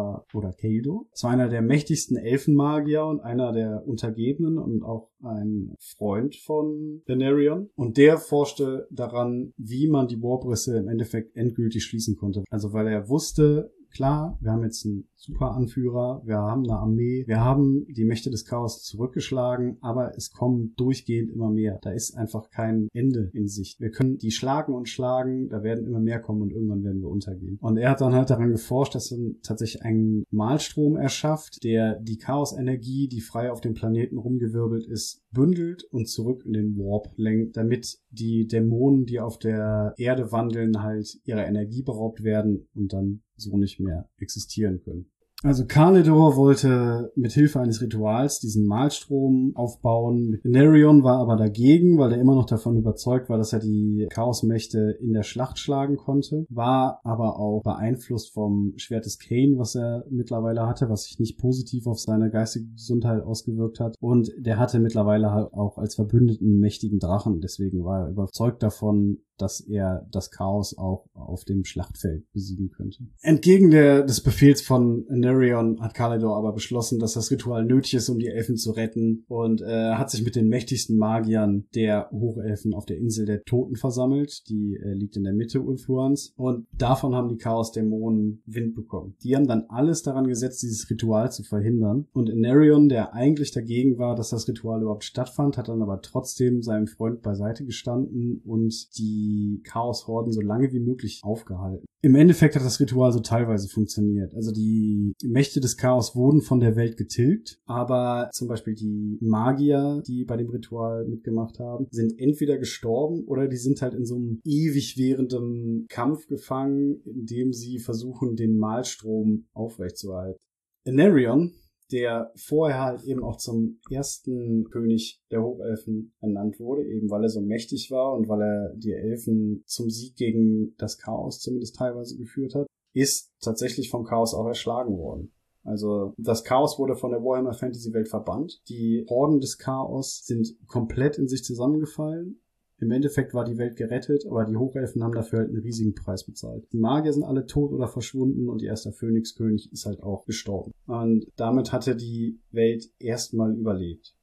Kaledor. Das war einer der mächtigsten Elfenmagier und einer der Untergebenen und auch ein Freund von Nerion. Und der forschte daran, wie man die Warbrisse im Endeffekt endgültig schließen konnte. Also weil er wusste, klar, wir haben jetzt einen super Anführer, wir haben eine Armee, wir haben die Mächte des Chaos zurückgeschlagen, aber es kommen durchgehend immer mehr. Da ist einfach kein Ende in Sicht. Wir können die schlagen und schlagen, da werden immer mehr kommen und irgendwann werden wir untergehen. Und er hat dann halt daran geforscht, dass er tatsächlich einen Malstrom erschafft, der die Chaosenergie, die frei auf dem Planeten rumgewirbelt ist, bündelt und zurück in den Warp lenkt, damit die Dämonen, die auf der Erde wandeln, halt ihrer Energie beraubt werden und dann so nicht mehr existieren können. Also Kaledor wollte mit Hilfe eines Rituals diesen Malstrom aufbauen. Nerion war aber dagegen, weil er immer noch davon überzeugt war, dass er die Chaosmächte in der Schlacht schlagen konnte. War aber auch beeinflusst vom Schwert des Khaine, was er mittlerweile hatte, was sich nicht positiv auf seine geistige Gesundheit ausgewirkt hat. Und der hatte mittlerweile halt auch als Verbündeten einen mächtigen Drachen. Deswegen war er überzeugt davon, dass er das Chaos auch auf dem Schlachtfeld besiegen könnte. Entgegen des Befehls von Nerion hat Kaledor aber beschlossen, dass das Ritual nötig ist, um die Elfen zu retten und hat sich mit den mächtigsten Magiern der Hochelfen auf der Insel der Toten versammelt. Die liegt in der Mitte Ulthuans und davon haben die Chaosdämonen Wind bekommen. Die haben dann alles daran gesetzt, dieses Ritual zu verhindern und Nerion, der eigentlich dagegen war, dass das Ritual überhaupt stattfand, hat dann aber trotzdem seinem Freund beiseite gestanden und die Chaoshorden so lange wie möglich aufgehalten. Im Endeffekt hat das Ritual so teilweise funktioniert. Also die Mächte des Chaos wurden von der Welt getilgt, aber zum Beispiel die Magier, die bei dem Ritual mitgemacht haben, sind entweder gestorben oder die sind halt in so einem ewig währenden Kampf gefangen, in dem sie versuchen, den Malstrom aufrechtzuerhalten. Nerion, der vorher halt eben auch zum ersten König der Hochelfen ernannt wurde, eben weil er so mächtig war und weil er die Elfen zum Sieg gegen das Chaos zumindest teilweise geführt hat, ist tatsächlich vom Chaos auch erschlagen worden. Also das Chaos wurde von der Warhammer Fantasy Welt verbannt. Die Horden des Chaos sind komplett in sich zusammengefallen. Im Endeffekt war die Welt gerettet, aber die Hochelfen haben dafür halt einen riesigen Preis bezahlt. Die Magier sind alle tot oder verschwunden und ihr erster Phönixkönig ist halt auch gestorben. Und damit hatte die Welt erstmal überlebt.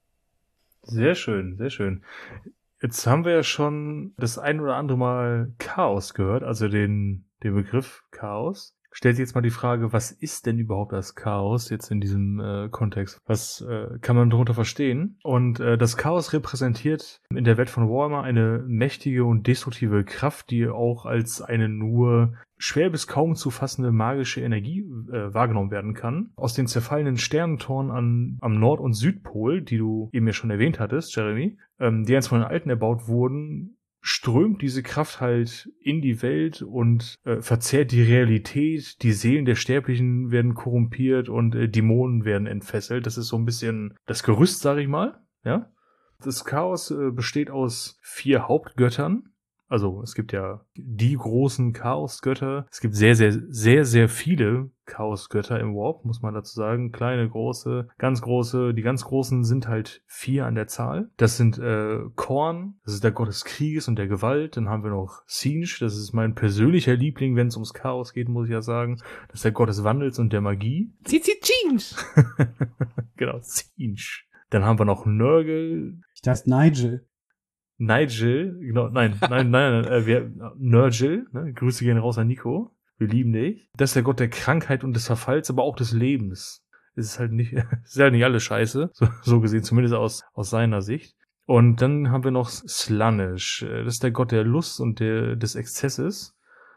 Sehr schön, sehr schön. Jetzt haben wir ja schon das ein oder andere Mal Chaos gehört, also den Begriff Chaos. stellt sich jetzt mal die Frage, was ist denn überhaupt das Chaos jetzt in diesem Kontext? Was kann man darunter verstehen? Und das Chaos repräsentiert in der Welt von Warhammer eine mächtige und destruktive Kraft, die auch als eine nur schwer bis kaum zu fassende magische Energie wahrgenommen werden kann. Aus den zerfallenen Sternentoren am Nord- und Südpol, die du eben ja schon erwähnt hattest, Jeremy, die einst von den Alten erbaut wurden, strömt diese Kraft halt in die Welt und verzerrt die Realität. Die Seelen der Sterblichen werden korrumpiert und Dämonen werden entfesselt. Das ist so ein bisschen das Gerüst, sag ich mal. Ja? Das Chaos besteht aus 4 Hauptgöttern. Also es gibt ja die großen Chaosgötter. Es gibt sehr, sehr, sehr, sehr viele Chaosgötter im Warp, muss man dazu sagen. Kleine, große, ganz große. Die ganz großen sind halt 4 an der Zahl. Das sind Khorne, das ist der Gott des Krieges und der Gewalt. Dann haben wir noch Tzeentch, das ist mein persönlicher Liebling, wenn es ums Chaos geht, muss ich ja sagen. Das ist der Gott des Wandels und der Magie. Tzeentch! Genau, Tzeentch. Dann haben wir noch Nurgle. Ich dachte Nigel. Nigel, genau, nein, Nurgle, ne? Grüße gehen raus an Nico. Wir lieben dich. Das ist der Gott der Krankheit und des Verfalls, aber auch des Lebens. Es ist halt nicht alles scheiße. So gesehen, zumindest aus seiner Sicht. Und dann haben wir noch Slaanesh. Das ist der Gott der Lust und des Exzesses.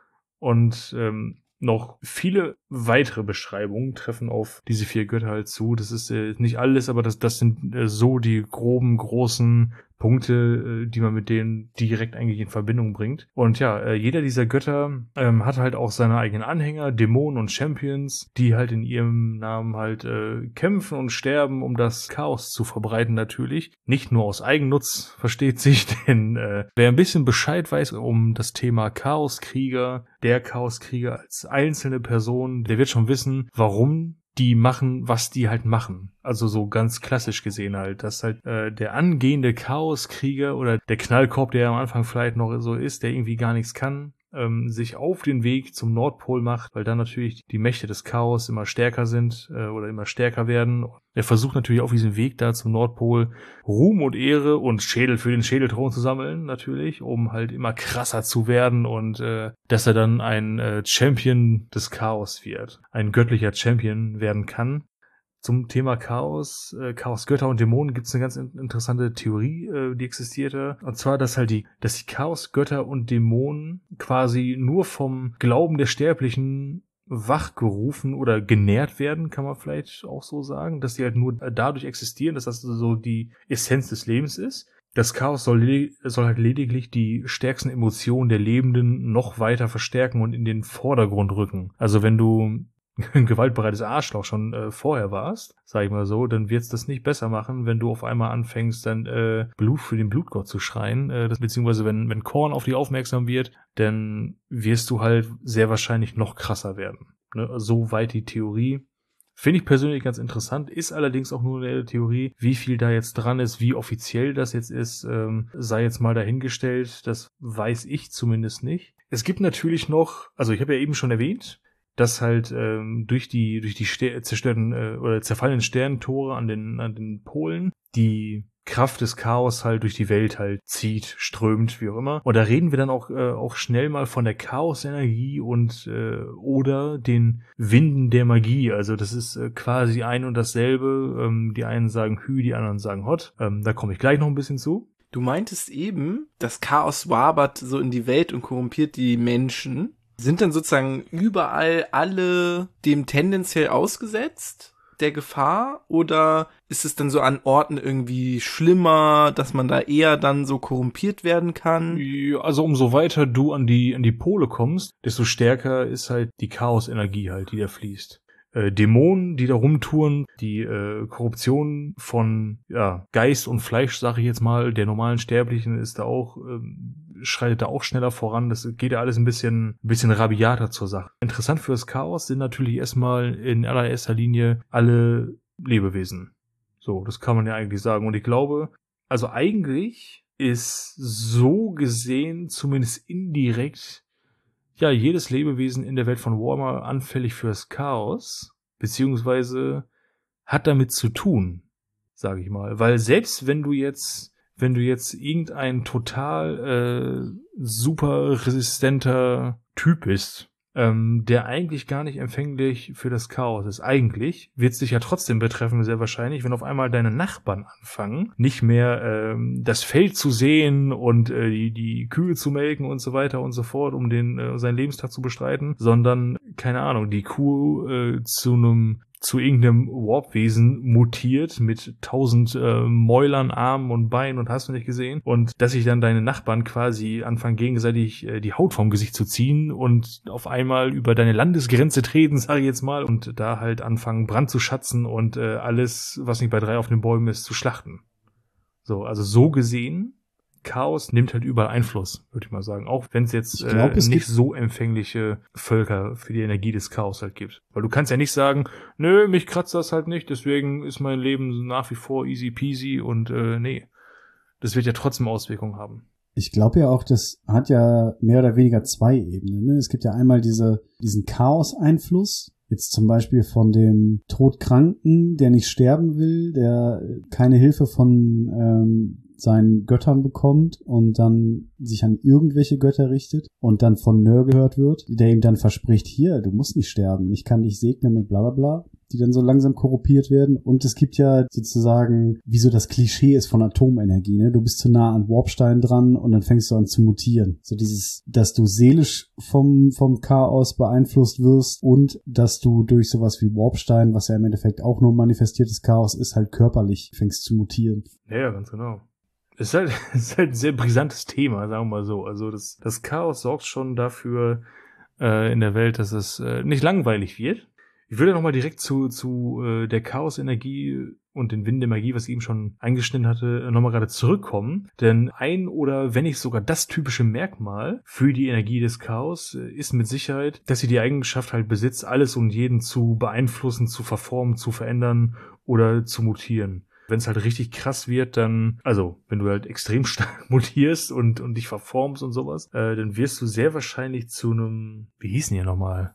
Und noch viele weitere Beschreibungen treffen auf diese 4 Götter halt zu. Das ist nicht alles, aber das sind so die groben, großen Punkte, die man mit denen direkt eigentlich in Verbindung bringt. Und ja, jeder dieser Götter hat halt auch seine eigenen Anhänger, Dämonen und Champions, die halt in ihrem Namen halt kämpfen und sterben, um das Chaos zu verbreiten natürlich. Nicht nur aus Eigennutz, versteht sich, denn wer ein bisschen Bescheid weiß um das Thema Chaoskrieger, der Chaoskrieger als einzelne Person, der wird schon wissen, warum die machen, was die halt machen. Also so ganz klassisch gesehen halt, dass halt der angehende Chaoskrieger oder der Knallkorb, der am Anfang vielleicht noch so ist, der irgendwie gar nichts kann, sich auf den Weg zum Nordpol macht, weil dann natürlich die Mächte des Chaos immer stärker sind oder immer stärker werden. Er versucht natürlich auf diesem Weg da zum Nordpol Ruhm und Ehre und Schädel für den Schädelthron zu sammeln, natürlich, um halt immer krasser zu werden und dass er dann ein Champion des Chaos wird, ein göttlicher Champion werden kann. Zum Thema Chaos, Chaosgötter und Dämonen gibt es eine ganz interessante Theorie, die existierte. Und zwar, dass die Chaosgötter und Dämonen quasi nur vom Glauben der Sterblichen wachgerufen oder genährt werden, kann man vielleicht auch so sagen, dass die halt nur dadurch existieren, dass das so die Essenz des Lebens ist. Das Chaos soll halt lediglich die stärksten Emotionen der Lebenden noch weiter verstärken und in den Vordergrund rücken. Also wenn du ein gewaltbereites Arschloch schon vorher warst, sag ich mal so, dann wird's das nicht besser machen, wenn du auf einmal anfängst, dann Blut für den Blutgott zu schreien, beziehungsweise wenn Khorne auf dich aufmerksam wird, dann wirst du halt sehr wahrscheinlich noch krasser werden. Ne? So weit die Theorie. Finde ich persönlich ganz interessant, ist allerdings auch nur eine Theorie. Wie viel da jetzt dran ist, wie offiziell das jetzt ist, sei jetzt mal dahingestellt, das weiß ich zumindest nicht. Es gibt natürlich noch, also ich habe ja eben schon erwähnt, dass halt durch die zerstörten oder zerfallenen Sternentore an den Polen die Kraft des Chaos halt durch die Welt halt zieht, strömt, wie auch immer. Und da reden wir dann auch schnell mal von der Chaosenergie und oder den Winden der Magie. Also das ist quasi ein und dasselbe. Die einen sagen Hü, die anderen sagen Hot. Da komme ich gleich noch ein bisschen zu. Du meintest eben, das Chaos wabert so in die Welt und korrumpiert die Menschen. Sind dann sozusagen überall alle dem tendenziell ausgesetzt, der Gefahr? Oder ist es dann so an Orten irgendwie schlimmer, dass man da eher dann so korrumpiert werden kann? Ja, also umso weiter du an die Pole kommst, desto stärker ist halt die Chaosenergie halt, die da fließt. Dämonen, die da rumtouren, die Korruption von Geist und Fleisch, sage ich jetzt mal, der normalen Sterblichen ist da auch schreitet da auch schneller voran. Das geht ja alles ein bisschen rabiater zur Sache. Interessant für das Chaos sind natürlich erstmal in allererster Linie alle Lebewesen. So, das kann man ja eigentlich sagen. Und ich glaube, also eigentlich ist so gesehen, zumindest indirekt, ja, jedes Lebewesen in der Welt von Warhammer anfällig fürs Chaos, beziehungsweise hat damit zu tun, sage ich mal. Weil selbst wenn du jetzt irgendein total super resistenter Typ bist, der eigentlich gar nicht empfänglich für das Chaos ist. Eigentlich wird es dich ja trotzdem betreffen, sehr wahrscheinlich, wenn auf einmal deine Nachbarn anfangen, nicht mehr das Feld zu sehen und die Kühe zu melken und so weiter und so fort, um seinen Lebenstag zu bestreiten, sondern, keine Ahnung, die Kuh zu irgendeinem Warpwesen mutiert mit 1000 Mäulern, Armen und Beinen und hast du nicht gesehen. Und dass sich dann deine Nachbarn quasi anfangen gegenseitig die Haut vom Gesicht zu ziehen und auf einmal über deine Landesgrenze treten, sage ich jetzt mal, und da halt anfangen Brand zu schatzen und alles, was nicht bei 3 auf den Bäumen ist, zu schlachten. So, also so gesehen, Chaos nimmt halt überall Einfluss, würde ich mal sagen. Auch wenn es jetzt nicht so empfängliche Völker für die Energie des Chaos halt gibt. Weil du kannst ja nicht sagen, nö, mich kratzt das halt nicht, deswegen ist mein Leben nach wie vor easy peasy und nee. Das wird ja trotzdem Auswirkungen haben. Ich glaube ja auch, das hat ja mehr oder weniger 2 Ebenen. Ne? Es gibt ja einmal diesen Chaos-Einfluss, jetzt zum Beispiel von dem Todkranken, der nicht sterben will, der keine Hilfe von seinen Göttern bekommt und dann sich an irgendwelche Götter richtet und dann von Nör gehört wird, der ihm dann verspricht, hier, du musst nicht sterben, ich kann dich segnen mit bla bla bla, die dann so langsam korrumpiert werden. Und es gibt ja sozusagen, wie so das Klischee ist von Atomenergie, ne? Du bist zu nah an Warpstein dran und dann fängst du an zu mutieren. So dieses, dass du seelisch vom Chaos beeinflusst wirst und dass du durch sowas wie Warpstein, was ja im Endeffekt auch nur manifestiertes Chaos ist, halt körperlich fängst zu mutieren. Ja, ganz genau. Es ist halt ein sehr brisantes Thema, sagen wir mal so. Also das Chaos sorgt schon dafür in der Welt, dass es nicht langweilig wird. Ich würde nochmal direkt zu der Chaos-Energie und den Wind der Magie, was ich eben schon eingeschnitten hatte, nochmal gerade zurückkommen. Denn ein oder wenn nicht sogar das typische Merkmal für die Energie des Chaos ist mit Sicherheit, dass sie die Eigenschaft halt besitzt, alles und jeden zu beeinflussen, zu verformen, zu verändern oder zu mutieren. Wenn es halt richtig krass wird, dann, also wenn du halt extrem stark mutierst und dich verformst und sowas, dann wirst du sehr wahrscheinlich zu einem, wie hießen die nochmal?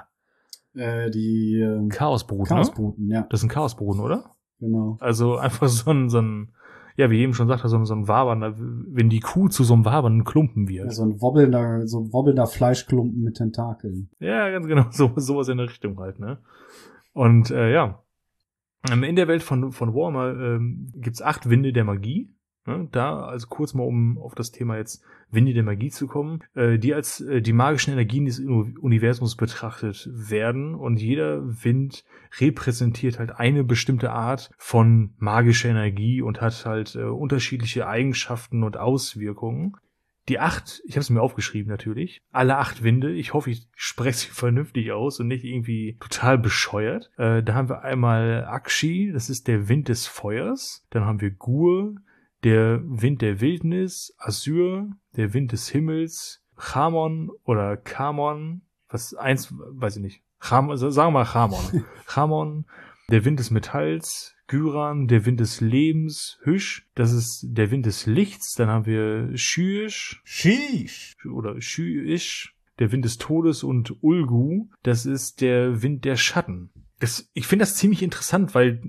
Die Chaosbruten, Chaosbruten, ne? ja. Das sind Chaosbruten, oder? Genau. Also einfach so ein ja, wie eben schon sagte, so ein wabernder, wenn die Kuh zu so einem wabernden Klumpen wird. Ja, so ein wobbelnder Fleischklumpen mit Tentakeln. Ja, ganz genau, sowas in der Richtung halt, ne? Und ja. In der Welt von Warhammer gibt's 8 Winde der Magie. Ne? Da, also kurz mal, um auf das Thema jetzt Winde der Magie zu kommen, die als die magischen Energien des Universums betrachtet werden. Und jeder Wind repräsentiert halt eine bestimmte Art von magischer Energie und hat halt unterschiedliche Eigenschaften und Auswirkungen. Die 8, ich habe es mir aufgeschrieben natürlich, alle 8 Winde, ich hoffe, ich spreche sie vernünftig aus und nicht irgendwie total bescheuert. Da haben wir einmal Akshi, das ist der Wind des Feuers. Dann haben wir Gur, der Wind der Wildnis. Asyr, der Wind des Himmels. Chamon oder Kamon, weiß ich nicht. Sagen wir mal Chamon. Chamon, der Wind des Metalls. Gyran, der Wind des Lebens. Hüsch, das ist der Wind des Lichts. Dann haben wir Shyish. Oder Shyish, der Wind des Todes. Und Ulgu, das ist der Wind der Schatten. Ich finde das ziemlich interessant, weil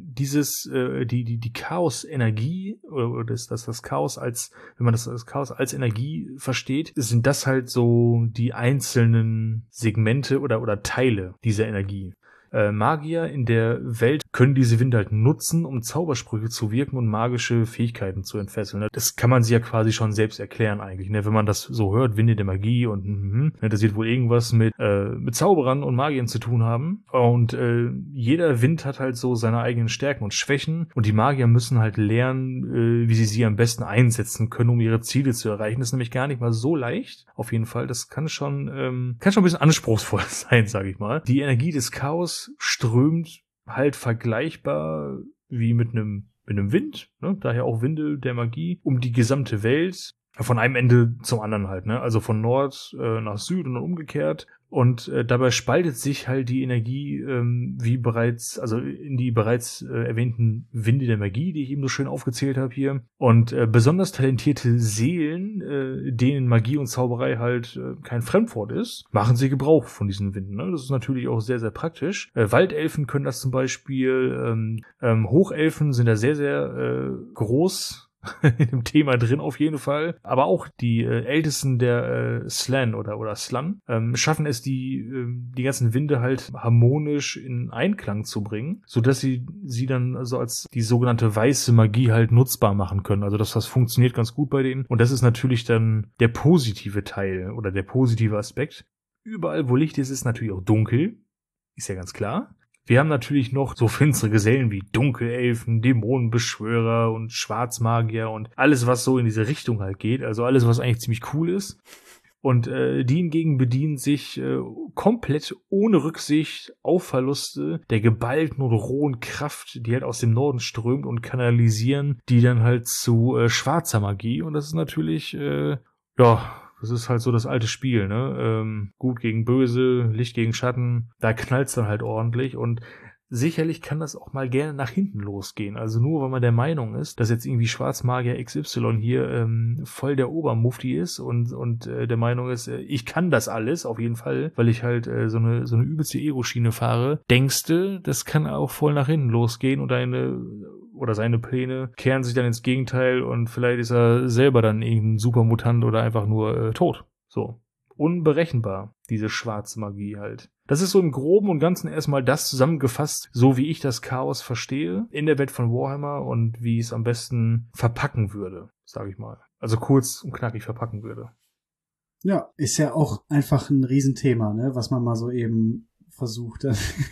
die Chaos-Energie oder das Chaos wenn man das Chaos als Energie versteht, sind das halt so die einzelnen Segmente oder Teile dieser Energie. Magier in der Welt können diese Winde halt nutzen, um Zaubersprüche zu wirken und magische Fähigkeiten zu entfesseln. Das kann man sich ja quasi schon selbst erklären eigentlich, ne? Wenn man das so hört, Winde der Magie und das wird wohl irgendwas mit Zauberern und Magiern zu tun haben. Und jeder Wind hat halt so seine eigenen Stärken und Schwächen und die Magier müssen halt lernen, wie sie am besten einsetzen können, um ihre Ziele zu erreichen. Das ist nämlich gar nicht mal so leicht, auf jeden Fall. Das kann schon ein bisschen anspruchsvoll sein, sage ich mal. Die Energie des Chaos strömt halt vergleichbar wie mit einem Wind, ne? Daher auch Winde der Magie, um die gesamte Welt, von einem Ende zum anderen halt, ne? Also von Nord nach Süd und umgekehrt. Und dabei spaltet sich halt die Energie in die bereits erwähnten Winde der Magie, die ich eben so schön aufgezählt habe hier. Und besonders talentierte Seelen, denen Magie und Zauberei halt kein Fremdwort ist, machen sie Gebrauch von diesen Winden. Ne? Das ist natürlich auch sehr, sehr praktisch. Waldelfen können das zum Beispiel. Hochelfen sind da sehr, sehr groß in dem Thema drin auf jeden Fall. Aber auch die Ältesten der Slan oder Slan schaffen es, die ganzen Winde halt harmonisch in Einklang zu bringen, sodass sie dann also als die sogenannte weiße Magie halt nutzbar machen können. Also das funktioniert ganz gut bei denen. Und das ist natürlich dann der positive Teil oder der positive Aspekt. Überall, wo Licht ist natürlich auch dunkel. Ist ja ganz klar. Wir haben natürlich noch so finstere Gesellen wie Dunkelelfen, Dämonenbeschwörer und Schwarzmagier und alles, was so in diese Richtung halt geht. Also alles, was eigentlich ziemlich cool ist. Und die hingegen bedienen sich komplett ohne Rücksicht auf Verluste der geballten und rohen Kraft, die halt aus dem Norden strömt, und kanalisieren die dann halt zu schwarzer Magie. Und das ist natürlich, das ist halt so das alte Spiel, ne? Gut gegen Böse, Licht gegen Schatten, da knallt's dann halt ordentlich, und sicherlich kann das auch mal gerne nach hinten losgehen. Also nur, weil man der Meinung ist, dass jetzt irgendwie Schwarzmagier XY hier voll der Obermufti ist und der Meinung ist, ich kann das alles, auf jeden Fall, weil ich halt so eine übelste Ego-Schiene fahre, denkste, das kann auch voll nach hinten losgehen und seine Pläne kehren sich dann ins Gegenteil und vielleicht ist er selber dann irgendein Supermutant oder einfach nur tot. So. Unberechenbar, diese schwarze Magie halt. Das ist so im Groben und Ganzen erstmal das zusammengefasst, so wie ich das Chaos verstehe in der Welt von Warhammer und wie ich es am besten verpacken würde, sage ich mal. Also kurz und knackig verpacken würde. Ja, ist ja auch einfach ein Riesenthema, ne, was man mal so eben versucht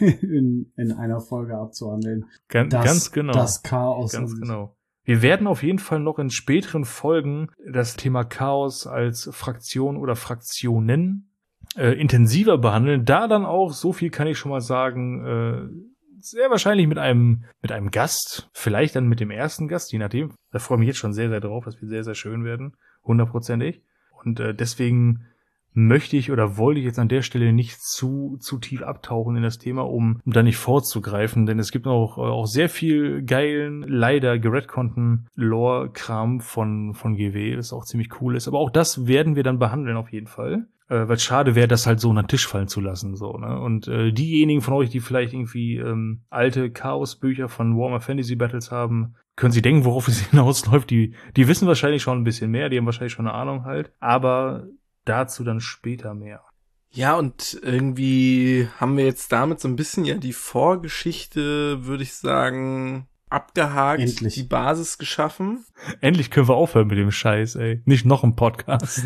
in einer Folge abzuhandeln. Ganz genau. Das Chaos. Ganz genau. Wir werden auf jeden Fall noch in späteren Folgen das Thema Chaos als Fraktion oder Fraktionen intensiver behandeln. Da dann auch, so viel kann ich schon mal sagen, sehr wahrscheinlich mit einem Gast, vielleicht dann mit dem ersten Gast, je nachdem. Da freue ich mich jetzt schon sehr, sehr drauf. Das wird sehr, sehr schön werden. 100%ig. Und deswegen möchte ich oder wollte ich jetzt an der Stelle nicht zu tief abtauchen in das Thema, um da nicht vorzugreifen, denn es gibt auch sehr viel geilen, leider geredconnten Lore-Kram von GW, das auch ziemlich cool ist. Aber auch das werden wir dann behandeln auf jeden Fall. Weil es schade wäre, das halt so unter den Tisch fallen zu lassen, so, ne? Und diejenigen von euch, die vielleicht irgendwie alte Chaos-Bücher von Warhammer Fantasy Battles haben, können Sie denken, worauf es hinausläuft. Die wissen wahrscheinlich schon ein bisschen mehr, die haben wahrscheinlich schon eine Ahnung halt. Aber dazu dann später mehr. Ja, und irgendwie haben wir jetzt damit so ein bisschen ja die Vorgeschichte, würde ich sagen, abgehakt, endlich die Basis geschaffen. Endlich können wir aufhören mit dem Scheiß, ey. Nicht noch ein Podcast.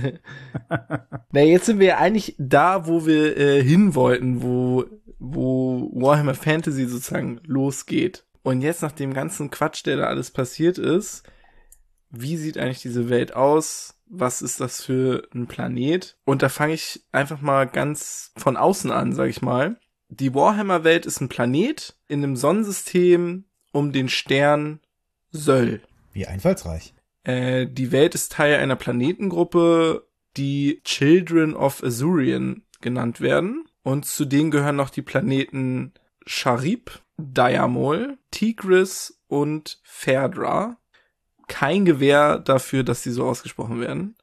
Na, jetzt sind wir ja eigentlich da, wo wir hin wollten, wo Warhammer Fantasy sozusagen losgeht. Und jetzt nach dem ganzen Quatsch, der da alles passiert ist, wie sieht eigentlich diese Welt aus? Was ist das für ein Planet? Und da fange ich einfach mal ganz von außen an, sag ich mal. Die Warhammer-Welt ist ein Planet in einem Sonnensystem um den Stern Söll. Wie einfallsreich. Die Welt ist Teil einer Planetengruppe, die Children of Azurian genannt werden. Und zu denen gehören noch die Planeten Sharib, Diamol, Tigris und Ferdra. Kein Gewähr dafür, dass sie so ausgesprochen werden.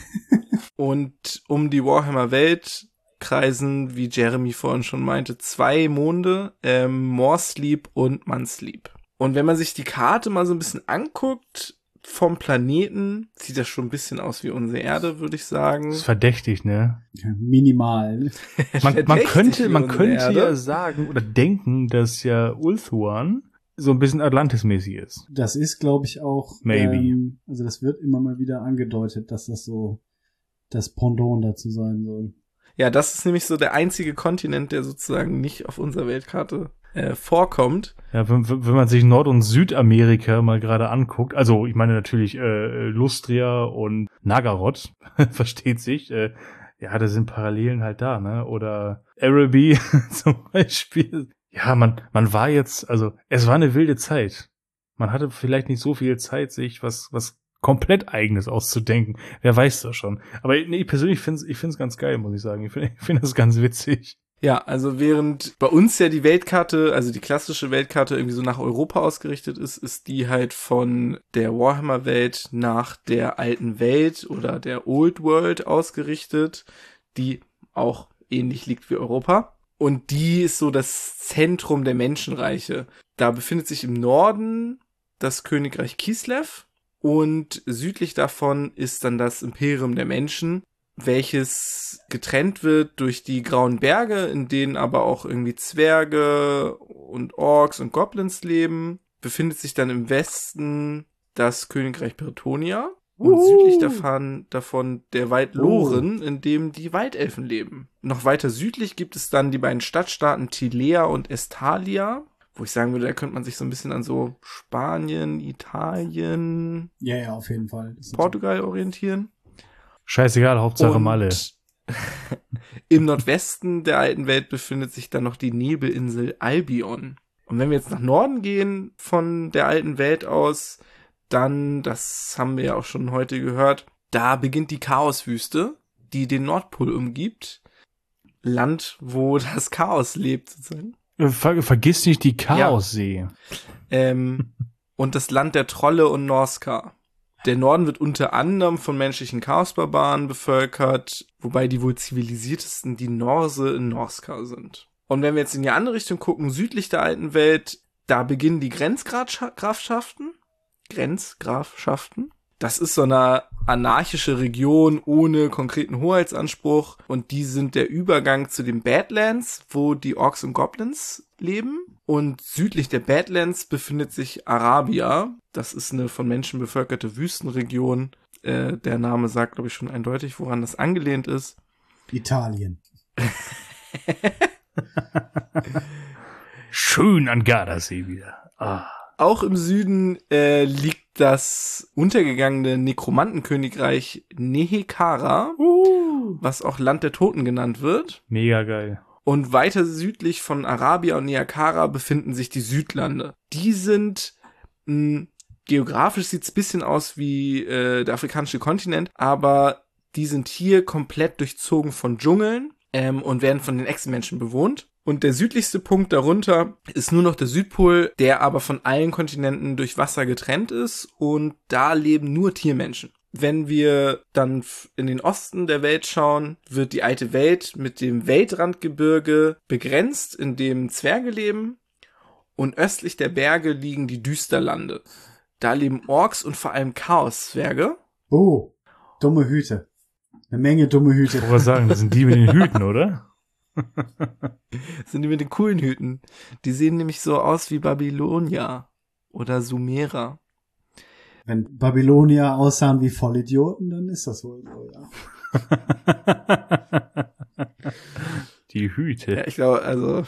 Und um die Warhammer-Welt kreisen, wie Jeremy vorhin schon meinte, 2 Monde, Morsleep und Mansleep. Und wenn man sich die Karte mal so ein bisschen anguckt vom Planeten, sieht das schon ein bisschen aus wie unsere Erde, würde ich sagen. Das ist verdächtig, ne? Minimal. Man könnte ja sagen oder denken, dass ja Ulthuan so ein bisschen Atlantis-mäßig ist. Das ist, glaube ich, auch, Maybe. Also das wird immer mal wieder angedeutet, dass das so das Pendant dazu sein soll. Ja, das ist nämlich so der einzige Kontinent, der sozusagen nicht auf unserer Weltkarte vorkommt. Ja, wenn man sich Nord- und Südamerika mal gerade anguckt, also ich meine natürlich Lustria und Nagaroth, versteht sich, ja, da sind Parallelen halt da, ne? Oder Araby zum Beispiel. Ja, man war jetzt, also es war eine wilde Zeit. Man hatte vielleicht nicht so viel Zeit, sich was komplett Eigenes auszudenken. Wer weiß das schon. Aber nee, ich persönlich find's ganz geil, muss ich sagen. Ich finde das ganz witzig. Ja, also während bei uns ja die Weltkarte, also die klassische Weltkarte irgendwie so nach Europa ausgerichtet ist die halt von der Warhammer-Welt nach der alten Welt oder der Old World ausgerichtet, die auch ähnlich liegt wie Europa. Und die ist so das Zentrum der Menschenreiche. Da befindet sich im Norden das Königreich Kislev, Und südlich davon ist dann das Imperium der Menschen, welches getrennt wird durch die grauen Berge, in denen aber auch irgendwie Zwerge und Orks und Goblins leben. Befindet sich dann im Westen das Königreich Bretonnia und südlich davon der Wald Loren, in dem die Waldelfen leben. Noch weiter südlich gibt es dann die beiden Stadtstaaten Tilea und Estalia, wo ich sagen würde, da könnte man sich so ein bisschen an so Spanien, Italien, Ja, auf jeden Fall. Portugal orientieren. Scheißegal, Hauptsache Malle. Im Nordwesten der alten Welt befindet sich dann noch die Nebelinsel Albion. Und wenn wir jetzt nach Norden gehen von der alten Welt aus, dann, das haben wir ja auch schon heute gehört, da beginnt die Chaoswüste, die den Nordpol umgibt. Land, wo das Chaos lebt, sozusagen. Vergiss nicht die Chaossee. Und das Land der Trolle und Norsca. Der Norden wird unter anderem von menschlichen Chaosbarbaren bevölkert, wobei die wohl zivilisiertesten die Norse in Norsca sind. Und wenn wir jetzt in die andere Richtung gucken, südlich der alten Welt, da beginnen die Grenzgrafschaften. Das ist so eine anarchische Region ohne konkreten Hoheitsanspruch und die sind der Übergang zu den Badlands, wo die Orks und Goblins leben. Und südlich der Badlands befindet sich Arabia. Das ist eine von Menschen bevölkerte Wüstenregion. Der Name sagt, glaube ich, schon eindeutig, woran das angelehnt ist. Italien. Schön an Gardasee wieder. Auch im Süden liegt das untergegangene Nekromantenkönigreich Nehekara, was auch Land der Toten genannt wird. Mega geil. Und weiter südlich von Arabia und Nehekara befinden sich die Südlande. Die sind, geografisch sieht's ein bisschen aus wie der afrikanische Kontinent, aber die sind hier komplett durchzogen von Dschungeln und werden von den Echsenmenschen bewohnt. Und der südlichste Punkt darunter ist nur noch der Südpol, der aber von allen Kontinenten durch Wasser getrennt ist und da leben nur Tiermenschen. Wenn wir dann in den Osten der Welt schauen, wird die alte Welt mit dem Weltrandgebirge begrenzt, in dem Zwerge leben. Und östlich der Berge liegen die Düsterlande. Da leben Orks und vor allem Chaoszwerge. Oh, dumme Hüte. Eine Menge dumme Hüte. Ich wollte sagen, das sind die mit den Hüten, oder? Das sind die mit den coolen Hüten. Die sehen nämlich so aus wie Babylonier oder Sumerer. Wenn Babylonier aussahen wie Vollidioten, dann ist das wohl so, ja. Die Hüte. Ja, ich glaube, also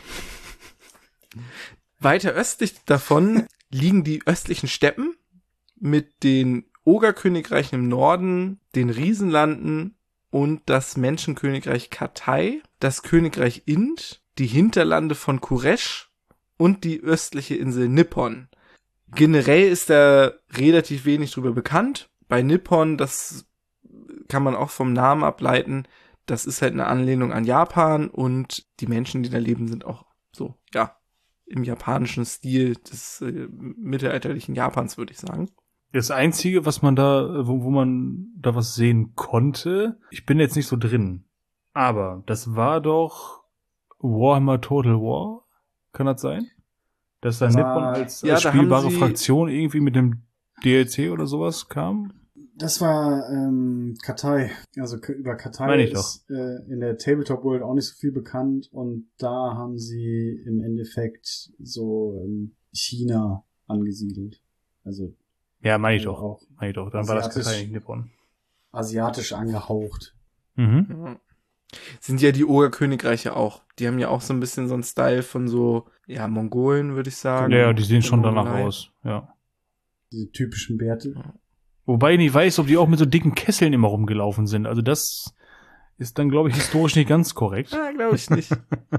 weiter östlich davon liegen die östlichen Steppen mit den Ogerkönigreichen im Norden, den Riesenlanden und das Menschenkönigreich Katai, das Königreich Ind, die Hinterlande von Kuresh und die östliche Insel Nippon. Generell ist da relativ wenig drüber bekannt. Bei Nippon, das kann man auch vom Namen ableiten, das ist halt eine Anlehnung an Japan und die Menschen, die da leben, sind auch so, ja, im japanischen Stil des mittelalterlichen Japans, würde ich sagen. Das Einzige, was man da, wo man da was sehen konnte, ich bin jetzt nicht so drin, aber das war doch Warhammer Total War, kann das sein? Dass da Nippon als spielbare Fraktion irgendwie mit dem DLC oder sowas kam? Das war Katai. Also über Katai ist in der Tabletop World auch nicht so viel bekannt und da haben sie im Endeffekt so China angesiedelt. Also ja, meine ich doch. Dann war das Katai nicht Nippon. Asiatisch angehaucht. Mhm. Sind ja die Ogerkönigreiche auch. Die haben ja auch so ein bisschen so einen Style von so, ja, Mongolen, würde ich sagen. Ja, die sehen schon danach aus, ja. Diese typischen Bärte. Wobei ich nicht weiß, ob die auch mit so dicken Kesseln immer rumgelaufen sind. Also das ist dann, glaube ich, historisch nicht ganz korrekt. Ja, glaube ich nicht.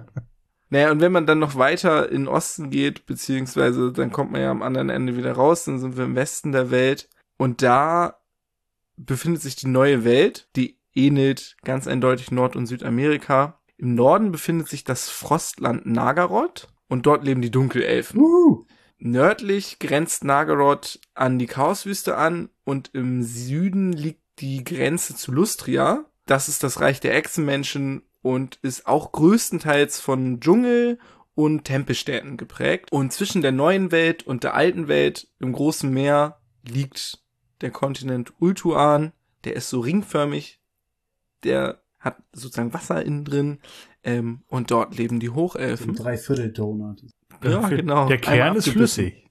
Naja, und wenn man dann noch weiter in den Osten geht, beziehungsweise dann kommt man ja am anderen Ende wieder raus, dann sind wir im Westen der Welt. Und da befindet sich die neue Welt, die ähnelt ganz eindeutig Nord- und Südamerika. Im Norden befindet sich das Frostland Nagaroth und dort leben die Dunkelelfen. Nördlich grenzt Nagaroth an die Chaoswüste an und im Süden liegt die Grenze zu Lustria. Das ist das Reich der Echsenmenschen und ist auch größtenteils von Dschungel und Tempelstädten geprägt. Und zwischen der neuen Welt und der alten Welt im großen Meer liegt der Kontinent Ultuan, der ist so ringförmig, der hat sozusagen Wasser innen drin, und dort leben die Hochelfen. 3/4 Donut. Ja, genau. Der Kern ist flüssig.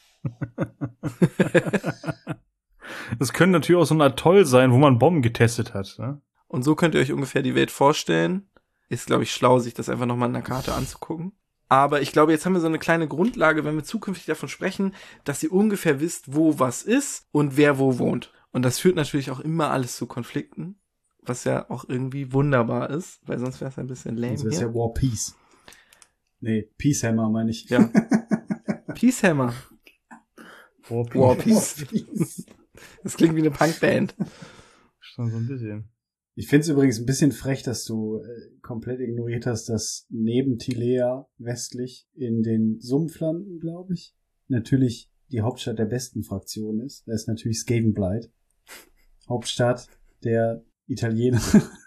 Das könnte natürlich auch so ein Atoll sein, wo man Bomben getestet hat. Ne? Und so könnt ihr euch ungefähr die Welt vorstellen. Ist, glaube ich, schlau, sich das einfach nochmal in der Karte anzugucken. Aber ich glaube, jetzt haben wir so eine kleine Grundlage, wenn wir zukünftig davon sprechen, dass ihr ungefähr wisst, wo was ist und wer wo wohnt. Und das führt natürlich auch immer alles zu Konflikten, was ja auch irgendwie wunderbar ist, weil sonst wäre es ein bisschen lame. Das ist hier. ja War Peace. Nee, Peace Hammer meine ich. Ja. Peace Hammer. War Peace. Das klingt wie eine Punkband. Schon so ein bisschen. Ich finde es übrigens ein bisschen frech, dass du komplett ignoriert hast, dass neben Tilea westlich in den Sumpflanden, glaube ich, natürlich die Hauptstadt der besten Fraktion ist. Da ist natürlich Skavenblight. Hauptstadt der Italiener.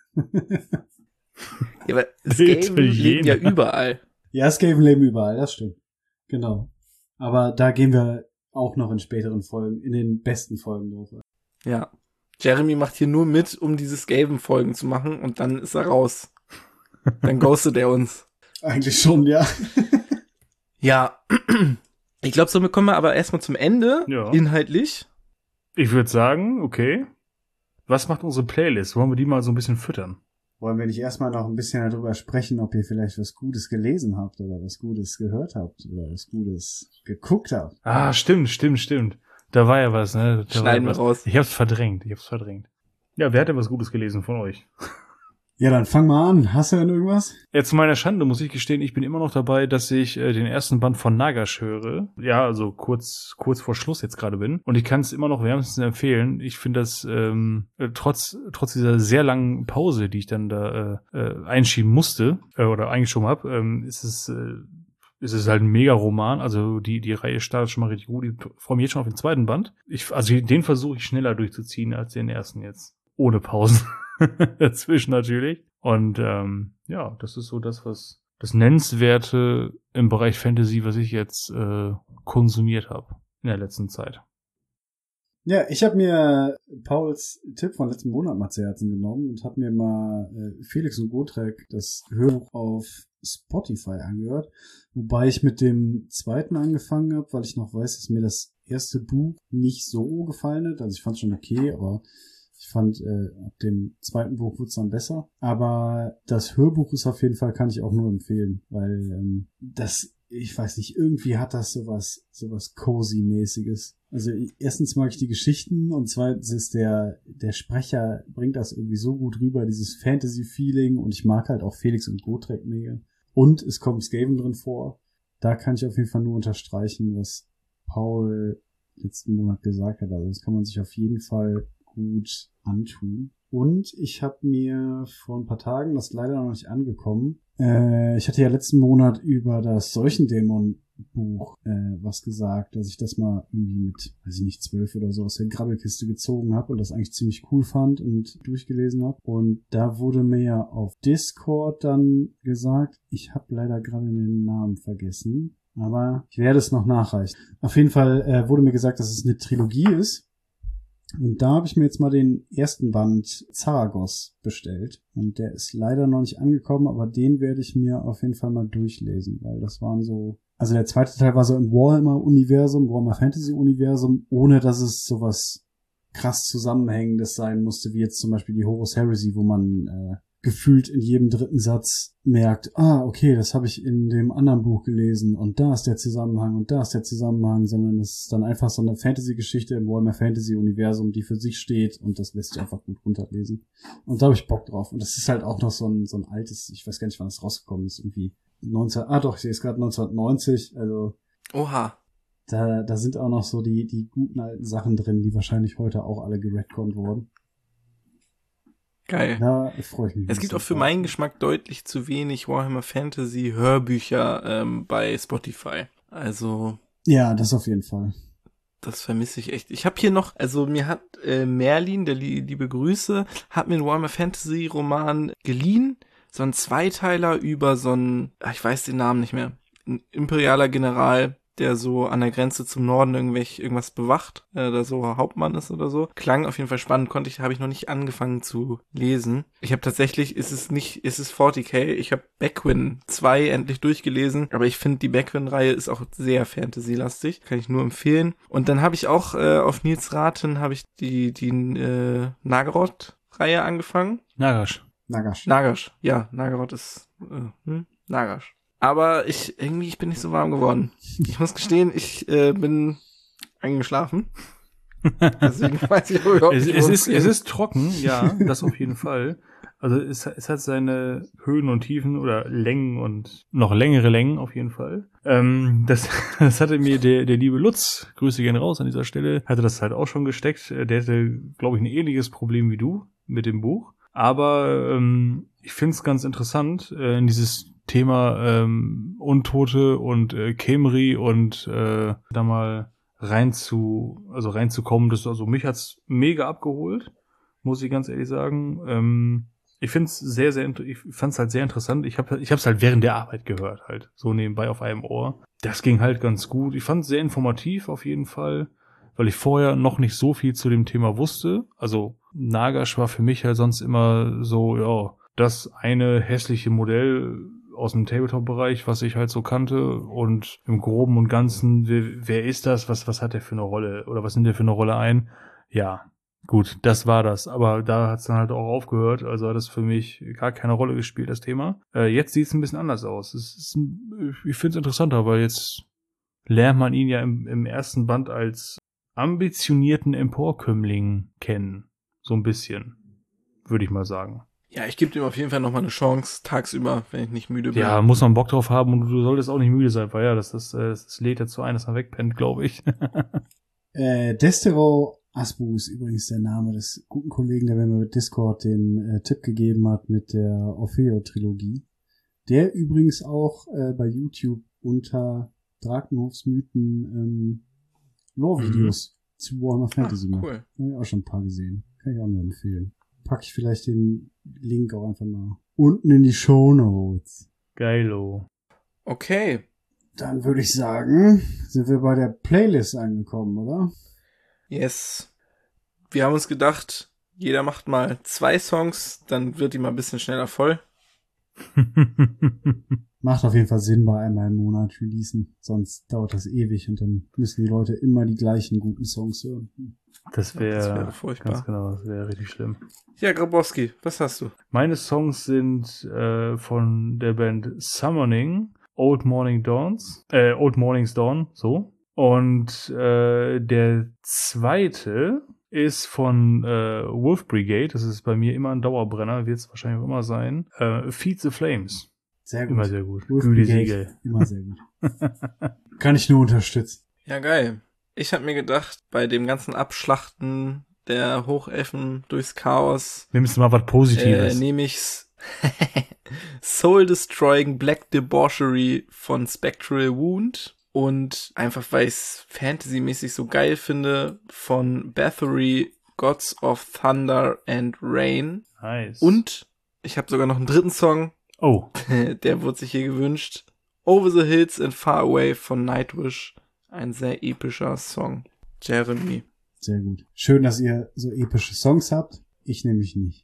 Ja, aber Skaven leben ja überall. Ja, Skaven leben überall, das stimmt. Genau. Aber da gehen wir auch noch in späteren Folgen, in den besten Folgen drauf. Ja. Jeremy macht hier nur mit, um diese Skaven-Folgen zu machen und dann ist er raus. Dann ghostet er uns. Eigentlich schon, ja. Ja. Ich glaube, somit kommen wir aber erstmal zum Ende, inhaltlich. Ich würde sagen, okay. Was macht unsere Playlist? Wollen wir die mal so ein bisschen füttern? Wollen wir nicht erstmal noch ein bisschen darüber sprechen, ob ihr vielleicht was Gutes gelesen habt oder was Gutes gehört habt oder was Gutes geguckt habt? Ah, stimmt. Da war ja was, ne? Schneiden wir raus. Ich hab's verdrängt. Ja, wer hat denn was Gutes gelesen von euch? Ja, dann fang mal an. Hast du denn irgendwas? Ja, zu meiner Schande muss ich gestehen, ich bin immer noch dabei, dass ich den ersten Band von Nagash höre. Ja, also kurz vor Schluss jetzt gerade bin. Und ich kann es immer noch wärmstens empfehlen. Ich finde das trotz dieser sehr langen Pause, die ich dann da einschieben musste oder eingeschoben habe, ist es halt ein Mega-Roman. Also die Reihe startet schon mal richtig gut. Ich freue mich jetzt schon auf den zweiten Band. Den versuche ich schneller durchzuziehen als den ersten jetzt. Ohne Pausen. Dazwischen natürlich. Und ja, das ist so das Nennenswerte im Bereich Fantasy, was ich jetzt konsumiert habe in der letzten Zeit. Ja, ich habe mir Pauls Tipp von letzten Monat mal zu Herzen genommen und habe mir mal Felix und Gotrek das Hörbuch auf Spotify angehört, wobei ich mit dem zweiten angefangen habe, weil ich noch weiß, dass mir das erste Buch nicht so gefallen hat. Also ich fand es schon okay, aber ich fand, ab dem zweiten Buch wird's dann besser. Aber das Hörbuch ist auf jeden Fall, kann ich auch nur empfehlen, weil ich weiß nicht, irgendwie hat das sowas Cozy-mäßiges. Also erstens mag ich die Geschichten und zweitens ist der Sprecher bringt das irgendwie so gut rüber, dieses Fantasy-Feeling, und ich mag halt auch Felix und Gotrek mega. Und es kommt Skaven drin vor. Da kann ich auf jeden Fall nur unterstreichen, was Paul letzten Monat gesagt hat. Also das kann man sich auf jeden Fall gut antun. Und ich habe mir vor ein paar Tagen, das ist leider noch nicht angekommen, ich hatte ja letzten Monat über das Seuchendämon-Buch was gesagt, dass ich das mal irgendwie mit, weiß ich nicht, 12 oder so aus der Grabbelkiste gezogen habe und das eigentlich ziemlich cool fand und durchgelesen habe. Und da wurde mir ja auf Discord dann gesagt, ich habe leider gerade den Namen vergessen, aber ich werde es noch nachreichen. Auf jeden Fall wurde mir gesagt, dass es eine Trilogie ist. Und da habe ich mir jetzt mal den ersten Band Zaragos bestellt. Und der ist leider noch nicht angekommen, aber den werde ich mir auf jeden Fall mal durchlesen, weil das waren so... Also der zweite Teil war so im Warhammer-Universum, Warhammer-Fantasy-Universum, ohne dass es sowas krass Zusammenhängendes sein musste, wie jetzt zum Beispiel die Horus Heresy, wo man gefühlt in jedem dritten Satz merkt, okay, das habe ich in dem anderen Buch gelesen und da ist der Zusammenhang und da ist der Zusammenhang, sondern es ist dann einfach so eine Fantasy-Geschichte im Warhammer Fantasy-Universum, die für sich steht und das lässt sich einfach gut runterlesen. Und da habe ich Bock drauf. Und das ist halt auch noch so ein altes, ich weiß gar nicht, wann das rausgekommen ist, irgendwie ich sehe es gerade 1990, also Oha. Da sind auch noch so die guten alten Sachen drin, die wahrscheinlich heute auch alle geredconnt wurden. Geil. Da freue ich mich. Es gibt auch für meinen Geschmack deutlich zu wenig Warhammer Fantasy Hörbücher bei Spotify. Also. Ja, das auf jeden Fall. Das vermisse ich echt. Ich habe hier noch, also mir hat Merlin, der liebe Grüße, hat mir einen Warhammer Fantasy Roman geliehen. So ein Zweiteiler über so einen, ich weiß den Namen nicht mehr, ein imperialer General, der so an der Grenze zum Norden irgendwas bewacht, da so Hauptmann ist oder so. Klang auf jeden Fall spannend, habe ich noch nicht angefangen zu lesen. Ich habe tatsächlich, ist es 40k, ich habe Backwin 2 endlich durchgelesen, aber ich finde, die Backwin-Reihe ist auch sehr Fantasy-lastig, kann ich nur empfehlen. Und dann habe ich auch auf Nils Raten habe ich die Nagaroth-Reihe angefangen. Nagash. Ja, Nagaroth ist Nagash. Aber ich bin nicht so warm geworden. Ich muss gestehen, ich bin eingeschlafen. Deswegen weiß ich überhaupt nicht, es ist trocken, ja, das auf jeden Fall. Also es hat seine Höhen und Tiefen oder Längen und noch längere Längen auf jeden Fall. Das hatte mir der liebe Lutz, Grüße gehen raus an dieser Stelle, hatte das halt auch schon gesteckt. Der hatte, glaube ich, ein ähnliches Problem wie du mit dem Buch. Aber ich finde es ganz interessant, in dieses Thema Untote und Khemri und da mal reinzukommen. Also mich hat's mega abgeholt, muss ich ganz ehrlich sagen. Ich fand's halt sehr interessant. Ich hab's halt während der Arbeit gehört, halt so nebenbei auf einem Ohr. Das ging halt ganz gut. Ich fand's sehr informativ auf jeden Fall, weil ich vorher noch nicht so viel zu dem Thema wusste. Also Nagash war für mich halt sonst immer so, ja, das eine hässliche Modell aus dem Tabletop-Bereich, was ich halt so kannte, und im Groben und Ganzen, wer ist das, was hat der für eine Rolle, oder was nimmt der für eine Rolle ein? Ja, gut, das war das, aber da hat's dann halt auch aufgehört, also hat es für mich gar keine Rolle gespielt, das Thema. Jetzt sieht's ein bisschen anders aus. Ich finde es interessanter, weil jetzt lernt man ihn ja im ersten Band als ambitionierten Emporkömmling kennen. So ein bisschen, würde ich mal sagen. Ja, ich gebe dem auf jeden Fall nochmal eine Chance, tagsüber, wenn ich nicht müde bin. Ja, muss man Bock drauf haben, und du solltest auch nicht müde sein, weil ja, das lädt dazu ein, dass man wegpennt, glaube ich. Destero Asbu ist übrigens der Name des guten Kollegen, der mir mit Discord den Tipp gegeben hat mit der Orfeo-Trilogie. Der übrigens auch bei YouTube unter Drakenhofsmythen Lore-Videos zu Warhammer Fantasy macht. Cool. Habe ich auch schon ein paar gesehen. Kann ich auch nur empfehlen. Packe ich vielleicht den Link auch einfach mal unten in die Shownotes. Geilo. Okay. Dann würde ich sagen, sind wir bei der Playlist angekommen, oder? Yes. Wir haben uns gedacht, jeder macht mal 2 Songs, dann wird die mal ein bisschen schneller voll. Macht auf jeden Fall Sinn, bei einmal im Monat releasen. Sonst dauert das ewig und dann müssen die Leute immer die gleichen guten Songs hören. Das wäre furchtbar. Ganz genau, das wäre richtig schlimm. Ja, Grabowski, was hast du? Meine Songs sind von der Band Summoning, Old Morning's Dawn, so. Und der zweite ist von Wolf Brigade, das ist bei mir immer ein Dauerbrenner, wird es wahrscheinlich auch immer sein. Feed the Flames. Sehr gut. Immer sehr gut. Wolf Brigade, immer sehr gut. Kann ich nur unterstützen. Ja, geil. Ich habe mir gedacht, bei dem ganzen Abschlachten der Hochelfen durchs Chaos nimmst du mal was Positives. Nehme ich's Soul Destroying Black Debauchery von Spectral Wound. Und einfach, weil ich's fantasymäßig so geil finde, von Bathory, Gods of Thunder and Rain. Nice. Und ich habe sogar noch einen dritten Song. Oh. Der wurde sich hier gewünscht. Over the Hills and Far Away von Nightwish. Ein sehr epischer Song. Jeremy. Sehr gut. Schön, dass ihr so epische Songs habt. Ich nämlich nicht.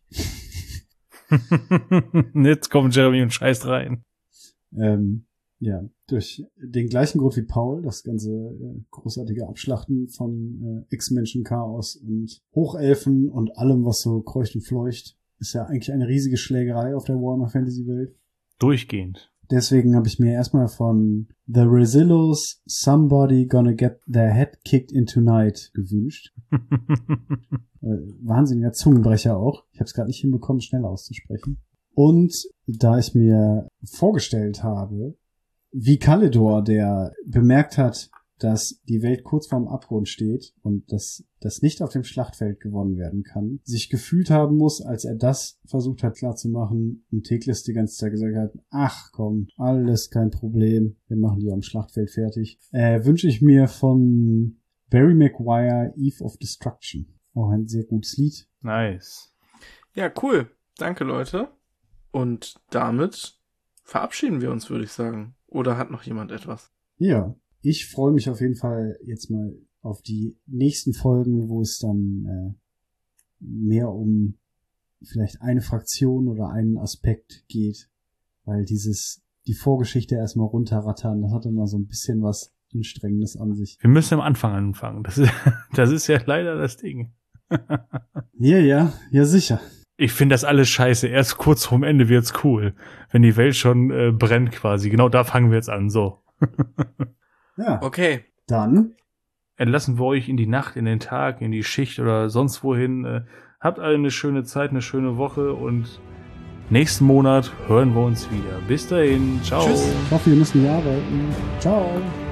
Jetzt kommt Jeremy und scheißt rein. Ja, durch den gleichen Grund wie Paul, das ganze großartige Abschlachten von Ex-Menschen-Chaos und Hochelfen und allem, was so kreucht und fleucht, ist ja eigentlich eine riesige Schlägerei auf der Warhammer Fantasy Welt. Durchgehend. Deswegen habe ich mir erstmal von The Rezillos Somebody Gonna Get Their Head Kicked in Tonight gewünscht. Wahnsinniger Zungenbrecher auch. Ich habe es gerade nicht hinbekommen, schnell auszusprechen. Und da ich mir vorgestellt habe, wie Kalidor, der bemerkt hat, dass die Welt kurz vorm Abgrund steht und dass das nicht auf dem Schlachtfeld gewonnen werden kann, sich gefühlt haben muss, als er das versucht hat klarzumachen und Teklis die ganze Zeit gesagt hat, ach komm, alles kein Problem, wir machen die am Schlachtfeld fertig, wünsche ich mir von Barry Maguire Eve of Destruction. Auch ein sehr gutes Lied. Nice. Ja, cool. Danke, Leute. Und damit verabschieden wir uns, würde ich sagen. Oder hat noch jemand etwas? Ja. ich freue mich auf jeden Fall jetzt mal auf die nächsten Folgen, wo es dann mehr um vielleicht eine Fraktion oder einen Aspekt geht, weil die Vorgeschichte erstmal runterrattern, das hat immer so ein bisschen was Anstrengendes an sich. Wir müssen am Anfang anfangen. Das ist ja leider das Ding. Ja, sicher. Ich finde das alles scheiße. Erst kurz vorm Ende wird's cool. Wenn die Welt schon brennt quasi. Genau da fangen wir jetzt an. So. Ja. Okay. Dann Entlassen wir euch in die Nacht, in den Tag, in die Schicht oder sonst wohin. Habt alle eine schöne Zeit, eine schöne Woche und nächsten Monat hören wir uns wieder. Bis dahin. Ciao. Tschüss. Ich hoffe, wir müssen nicht arbeiten. Ciao.